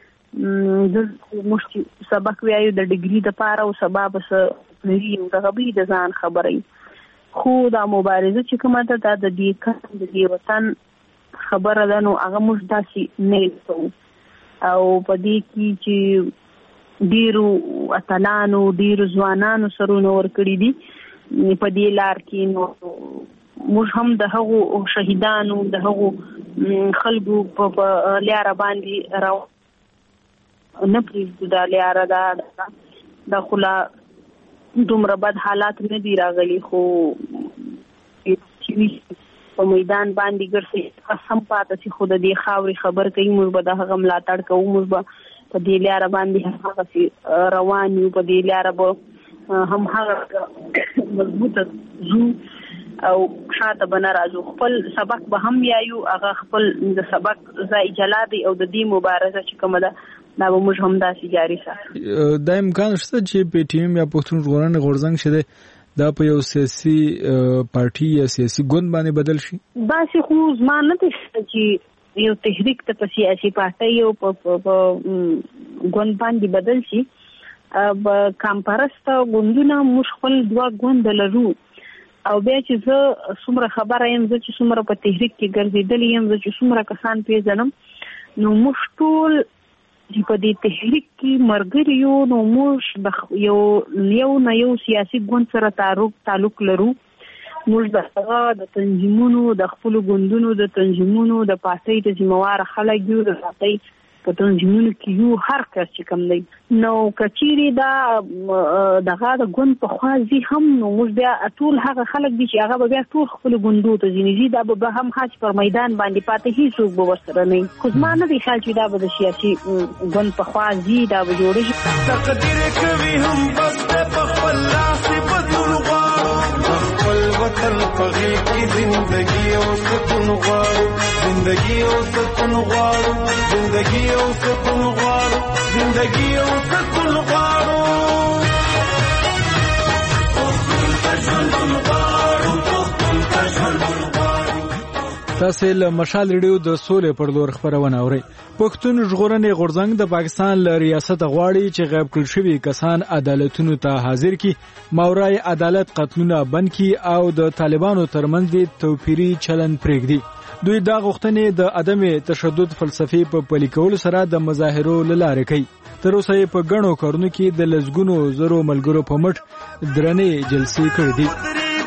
موږ سبق وایو د ډیګري دپاره او سبا به څه لري دغه به د ځان خبروي، خو دا مبارزه چې کومه ده دا د دې کن د دې وطن خبره ده. نو هغه موږ داسې نه کوو او په دې کې چې ډېرو اتلانو ډېرو ځوانانو سرونه ورکړي دي په دې لار کې، نو موږ هم د هغو شهیدانو د هغو خلکو په لاره باندې راو نه پرېږدو. دا لاره ده دا خو لا دومره بد حالات نه دي راغلي، خو په میدان باندې ګرځي قسم پاته چې خو د دې خاورې خبر کوي موږ به د هغه ملاتړ کوو، موږ به په دې لاره باندې هغسې روان یو، په دې لاره به هم هغه مضبوطه ځو او شاته به نه راځو. خپل سبق به هم یایو، هغه خپل د سبق ځای جلا دی او د دې مبارزه چې کومه ده دا به موږ هم داسې جاري ساتو. دا امکان شته چې پی ټی ایم یا پښتون ژغورنې غورځنګ چې دی دا په یو سیاسي پارټي یا سیاسي ګوند باندې بدل شي؟ داسې خو زما نه دی چې یو تحریک ته په سیاسي پارټۍ او په ګوند باندې بدل شي. کامپرسته ګوندونه موږ خپل دوه ګونده لرو او بیا چې زه څومره خبره یم، زه چې څومره په تحریک کې ګرځېدلی یم، زه چې څومره کسان پیژنم، نو موږ ټول چې په دې تحریک کې ملګري یو، نو موږ د یو یو نه یو سیاسي ګوند سره تعلق تعلق لرو موږ د هغه د تنظیمونو د خپل ګوندونو د تنظیمونو د پارټۍ د ذمہوار خلک یو د پارټۍ په تنظیمونو کې یو هر کس چې کوم دی نو کچيري دا دغه د ګوند په خوازي هم نو موږ بیا ټول هغه خلک دي چې هغه بیا ټول خپل ګوندو ته ځینې دا به هم حاج پر میدان باندې پاتې هیڅ به ورسره نه خو ما نه دی خیال چې دا به د سیاسي ګوند په خوازي دا به جوړ شي تقدیر کوي هم بس په خپل لاس بدلون غواړو خپل وطن په غېږ کې زندګي او سکون غواړو زندګي او سکون غواړو زندګي او سکون غواړو زندګي او سکون غواړو تاسو له مشال ریډیو د سولې پر لور خبرونه اورئ. پښتون ژغورنې غورځنګ د پاکستان له ریاست غواړي چې غیب کړل شوی کسان عدالتونو ته حاضر کړي، ماورای عدالت قتلونه بند کړي او د طالبانو ترمنځ توپیری چلن پرېږدي. دوی دا غوښتنې د عدم تشدد فلسفي په پلي کولو سره د مظاهرو له لارې کوي. تر اوسه یې په ګڼو کارونو کې د لسګونو زرو ملګرو په مټ درنې جلسې کړې دي.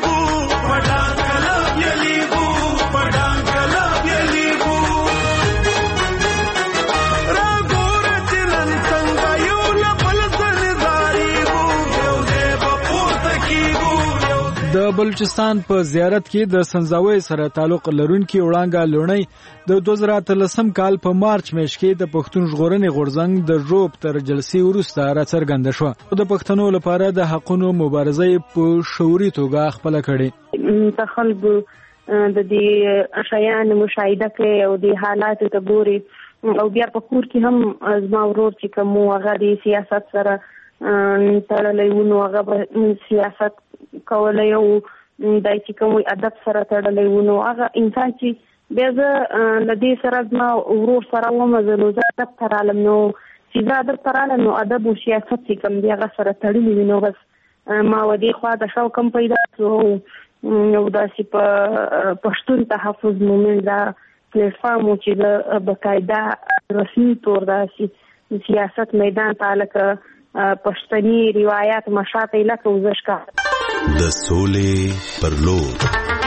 د بلوچستان په زیارت کې د سنځاوي سره تعلق لرونکي وړانګه لونی د دوه زره اتلسم کال په مارچ میاشت کې د پښتون ژغورنې غورځنګ د ژوب تر جلسې وروسته راڅرګنده شو. د پښتنو لپاره د حقونو مبارزه په شعوري توګه خپل کړي. د خلکو د دې اشیاء مشاهده کوي او د حالات ته ګوري او بیا په کور کې هم زما ورور چې کوم هغه د سیاست سره تړلې ونو هغه سیاست کولای او دای چې کوم ادب سره تړلې ونو هغه انسان چې بیا زه لدی سره ما ورور سره ومزلو زه ادب ترالم نو چې زه ادب ترالم نو ادب او سیاست چې کوم دی هغه سره تړلې ونو بس ما ودی خوا د شاو کم پیدا شو نو داسې په پښتون تحفظ مومن دا پلیټفارم چې د بقاعده رسمي تور داسې سیاست میدان تعلق پښتني روایت مشاته لکه وزشکا د سولې پر لور.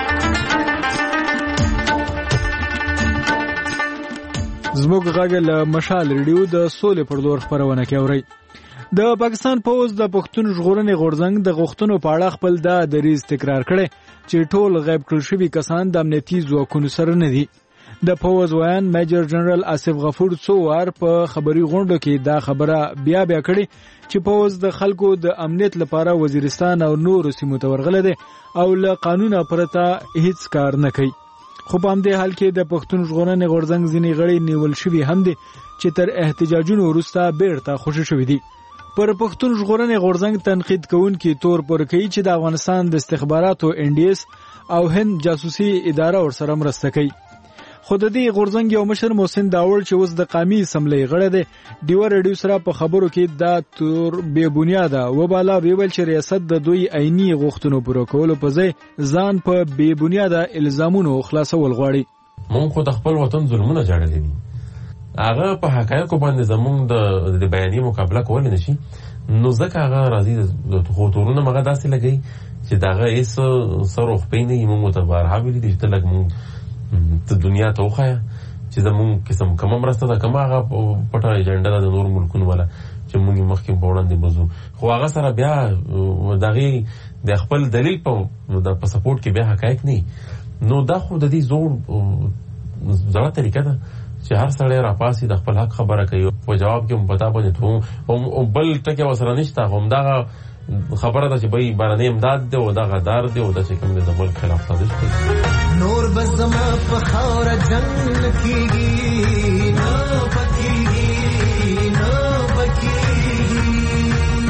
زموږ غږ له مشال ریډیو د سولې پر لور خبرونه کوي. د پاکستان پوز د پښتون ژغورنې غورځنګ د غوښتنو په اړه خپل د دریز تکرار کړي چې ټول غیب کړل شوی کسان د امنیتي ځواکونو سره نه دي. د پوز ویان میجر جنرال آصف غفور څو وار په خبري غونډو کې دا خبره بیا بیا کړي چې پوز د خلکو د امنیت لپاره وزیرستان او نور سیمو ته ورغله دي او له قانون پرته هیڅ کار نه کوي. خو په همدې حال کې د پښتون ژغورنې غورځنګ ځینې غړي نیول شوي هم دي چې تر احتجاجونو وروسته بیرته خوشي شوي دي. پر پښتون ژغورنې غورځنګ تنقید کوونکي تور پر کوي چې د افغانستان د استخباراتو ان ډي اس او هند جاسوسي اداره ورسره مرسته کوي. خود دې غورځنګ یو مشر محسن داوړ چې اوس د قومي اسمبلی غړی دی ډیو ریډیو سره په خبرو کې دا تور بے بنیاده وباله ویل چې ریاست د دوی عیني غوښتنو پوره کولو په ځای ځان په بے بنیاده الزامونو خلاصول غواړي. مونږ خو د خپل وطن ظلمونه جوړلې دي، هغه په حقایقو باندې زمونږ د بیانې مقابله کول نشي، نو ځکه هغه راځي د خطرونو مغه داسې لګي چې داغه ایس سروخ پینې مونږ ته بارها ویلي دي چې لګ مونږ ته دنیا ته وخایا چې زمونږ قسم کومه مرسته ده کومه هغه پټه ایجنډا ده د نور ملکونو والا چې مونږ مخکې په وړاندې بزو، خو هغه سره بیا دغه د خپل دلیل په د سپورټ کې بیا حقایق نه، نو دا خو د دې زوړ زړه طریقه ده چې هر سړی راپاسي د خپل حق خبره کوي په جواب کې هم پتا باندې ته او بل ټکی وسره نشته، هم دا خبره ده چې بای بارنې امداد دی او دا غدار دی او دا چې کوم د ملک خلاف سازش کوي. نور بزما په خاور جنگ کیږي نو پکېږي نو پکېږي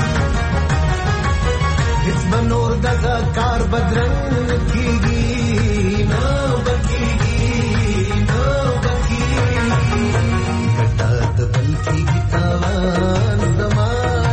هیڅ به نور دغه کار بدرنګ کیږي نو پکېږي نو پکېږي کټه د بل کیږي تاوان زما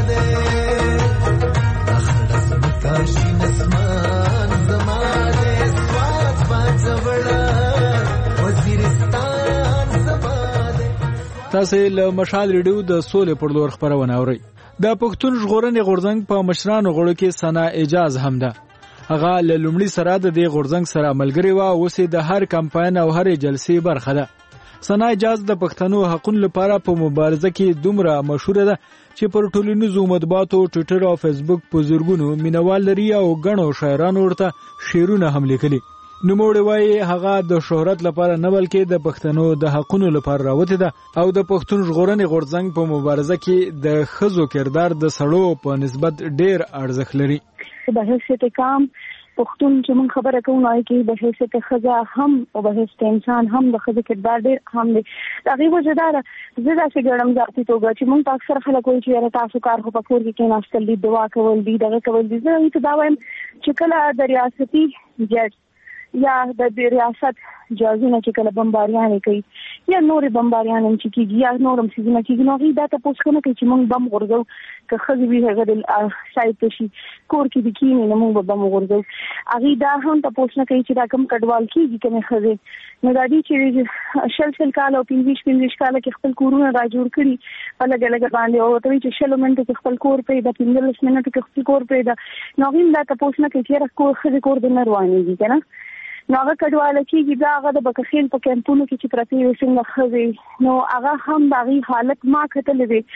کاشي نسمان زمانه سوات باد زوړه وزیرستان زمانه. تاسو له مشال ریډیو د سولې پر لور خبرونه اورئ. د پښتون ژغورنې غورځنګ په مشرانو غړو کې سنا اجاز هم ده. هغه له لومړي سره د دې غورځنګ سره ملګری و او اوس د هر کمپاین او هر جلسې برخه ده. ثنا اجاز د پښتنو حقوقو لپاره په مبارزه کې دومره مشهور ده چې پر ټولنیزو مطبوعاتو ټوئیټر او فیسبوک په زورګونو مینوال لري او غنو شاعرانو ورته شعرونه هم لیکلي. نوموړی وایي هغه د شهرت لپاره نه بلکې د پښتنو د حقوقو لپاره راوتی ده او د پښتون ژغورنې غورځنګ په مبارزه کې د ښځو کردار د سړو په نسبت ډیر ارزښت لري. به حیثیت کام پښتون چې مون خبره کوو نو کې به حیثیت خزا هم او به حیثیت انسان هم د خزې کردار ډیر هم دی. هغه وجدار زړه چې ګړم ذاتي توګه چې مون اکثر خلک وایي چې تاسو کار خو په کور کې کې ناشتل دي دعا کول دي دغه کول دي. زه هیڅ دا وایم چې کله د ریاستي جج یا د ریاست جازونه چې کله بمباریان کوي یا نورې بمباریان چې کیږي یا نورم سيزونه کیږي نو غي دا تاسو کنه چې موږ بم غورځو که خزي وی هغه د سایت شي کور کې د کینې نو موږ بم غورځو. هغه دا هم تاسو نه کوي چې دا کم کډوال کیږي کنه خزي نو دا دي چې شل شل کال او پنځه پنځه کال کې خپل کورونه را جوړ کړي په لګ لګ باندې او ته چې شل منټه کې خپل کور پیدا پنځه منټه کې خپل کور پیدا نو غي دا تاسو نه کوي چې کور خزي کور د نروانيږي کنه نو هغه کډواله کېږي دا هغه د بکخیل په کمپونو کې چې پرتی وي څنګه خزي نو هغه هم دغه حالت ما کتلې وي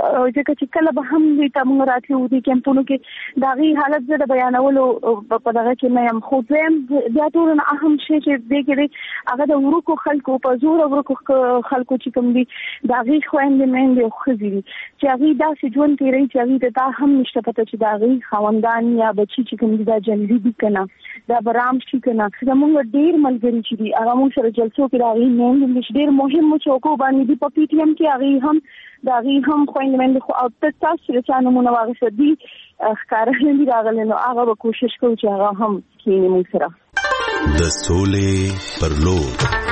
چې چې کله به هم دې تاسو راتلو دي کمپونو کې دغه حالت زړه بیانولو په دغه کې نه هم خو زم بیا ټول نه اهم شي چې دې کې هغه د ورکو خلکو په زور ورکو خلکو چې کوم دي دغه خويندې مېندې او خزي چې هغه داسې ژوند تیري چې هغه ته هم نشته پته چې دغه خوندان یا بچي چې کوم دي دا جلدي دي کنه دا برام شي کنه موږ ډیر ملګری چې دي هغه موږ سره جلسو کې راغلي نن د ډیر مهم چوکو باندې دی په پی ټی ایم کې هغه هم دا هغه هم خويندمن خو او تاسو چې څنګه مونږ واغسه دي ښکارا نه راغلي نو هغه به کوشش کوو چې هغه هم کینې موږ سره د سولې پر لور.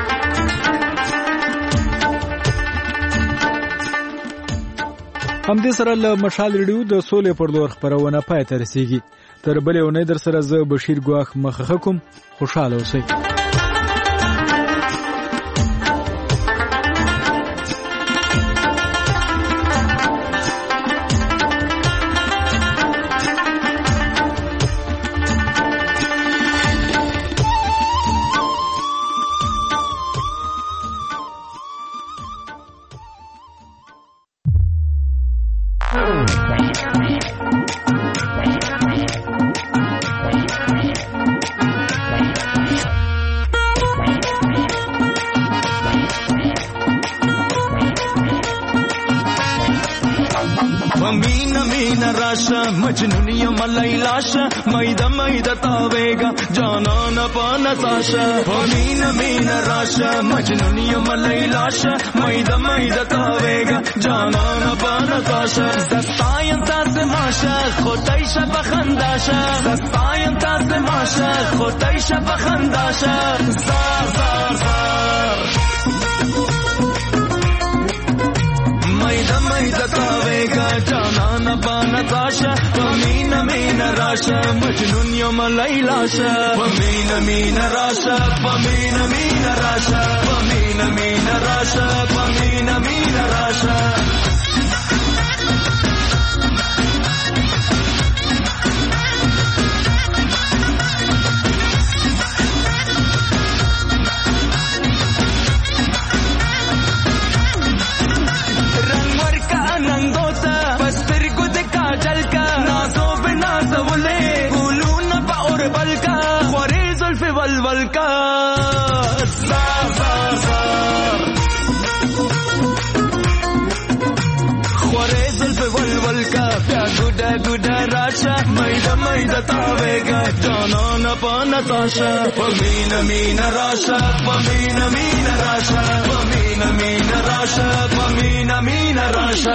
هم دې سره له مشال ریډیو د سولې پر لور خبرونه پای ته رسیږي. تر بلې اونۍ در سره زه بشیر ګواخ مخه کوم. خوشاله اوسئ. مجنونی ملیلاشا میدا میدا تاویگا جانانا پانساشا مین مین راشا مجنونی ملیلاشا میدا میدا تاویگا جانانا پانساشا زستایم تاز ماشا خودایشا بخنداشا زستایم تاز ماشا خودایشا بخنداشا زار زار زار میدا میدا تاویگا جانانا پانساشا ومین مین راشا مجنون یوم لیلاشا ومین مین راشا ومین مین راشا ومین مین راشا ومین مین راشا ولول کا زار زار زار خوره زلف ولول کا پیا گودا گودا راشا میدا میدا تاویگا جانانا پانساشا ومین مین راشا ومین مین راشا ومین مین راشا ومین مین راشا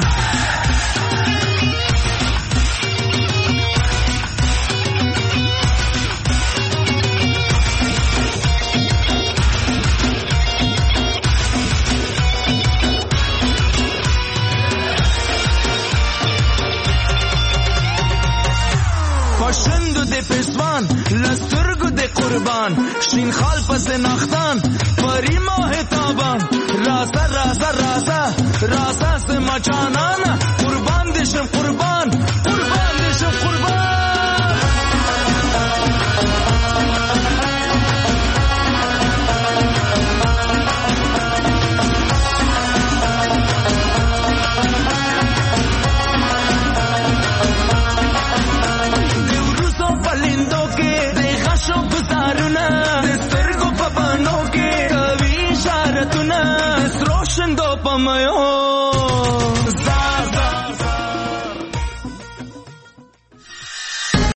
شندو دے پیسوان لسترگو دے قربان شین خال پس ناختان پری ماہ تابان راسا راسا راسا راسا سے مچانانا قربان دشم قربان قربان دشم قربان ميو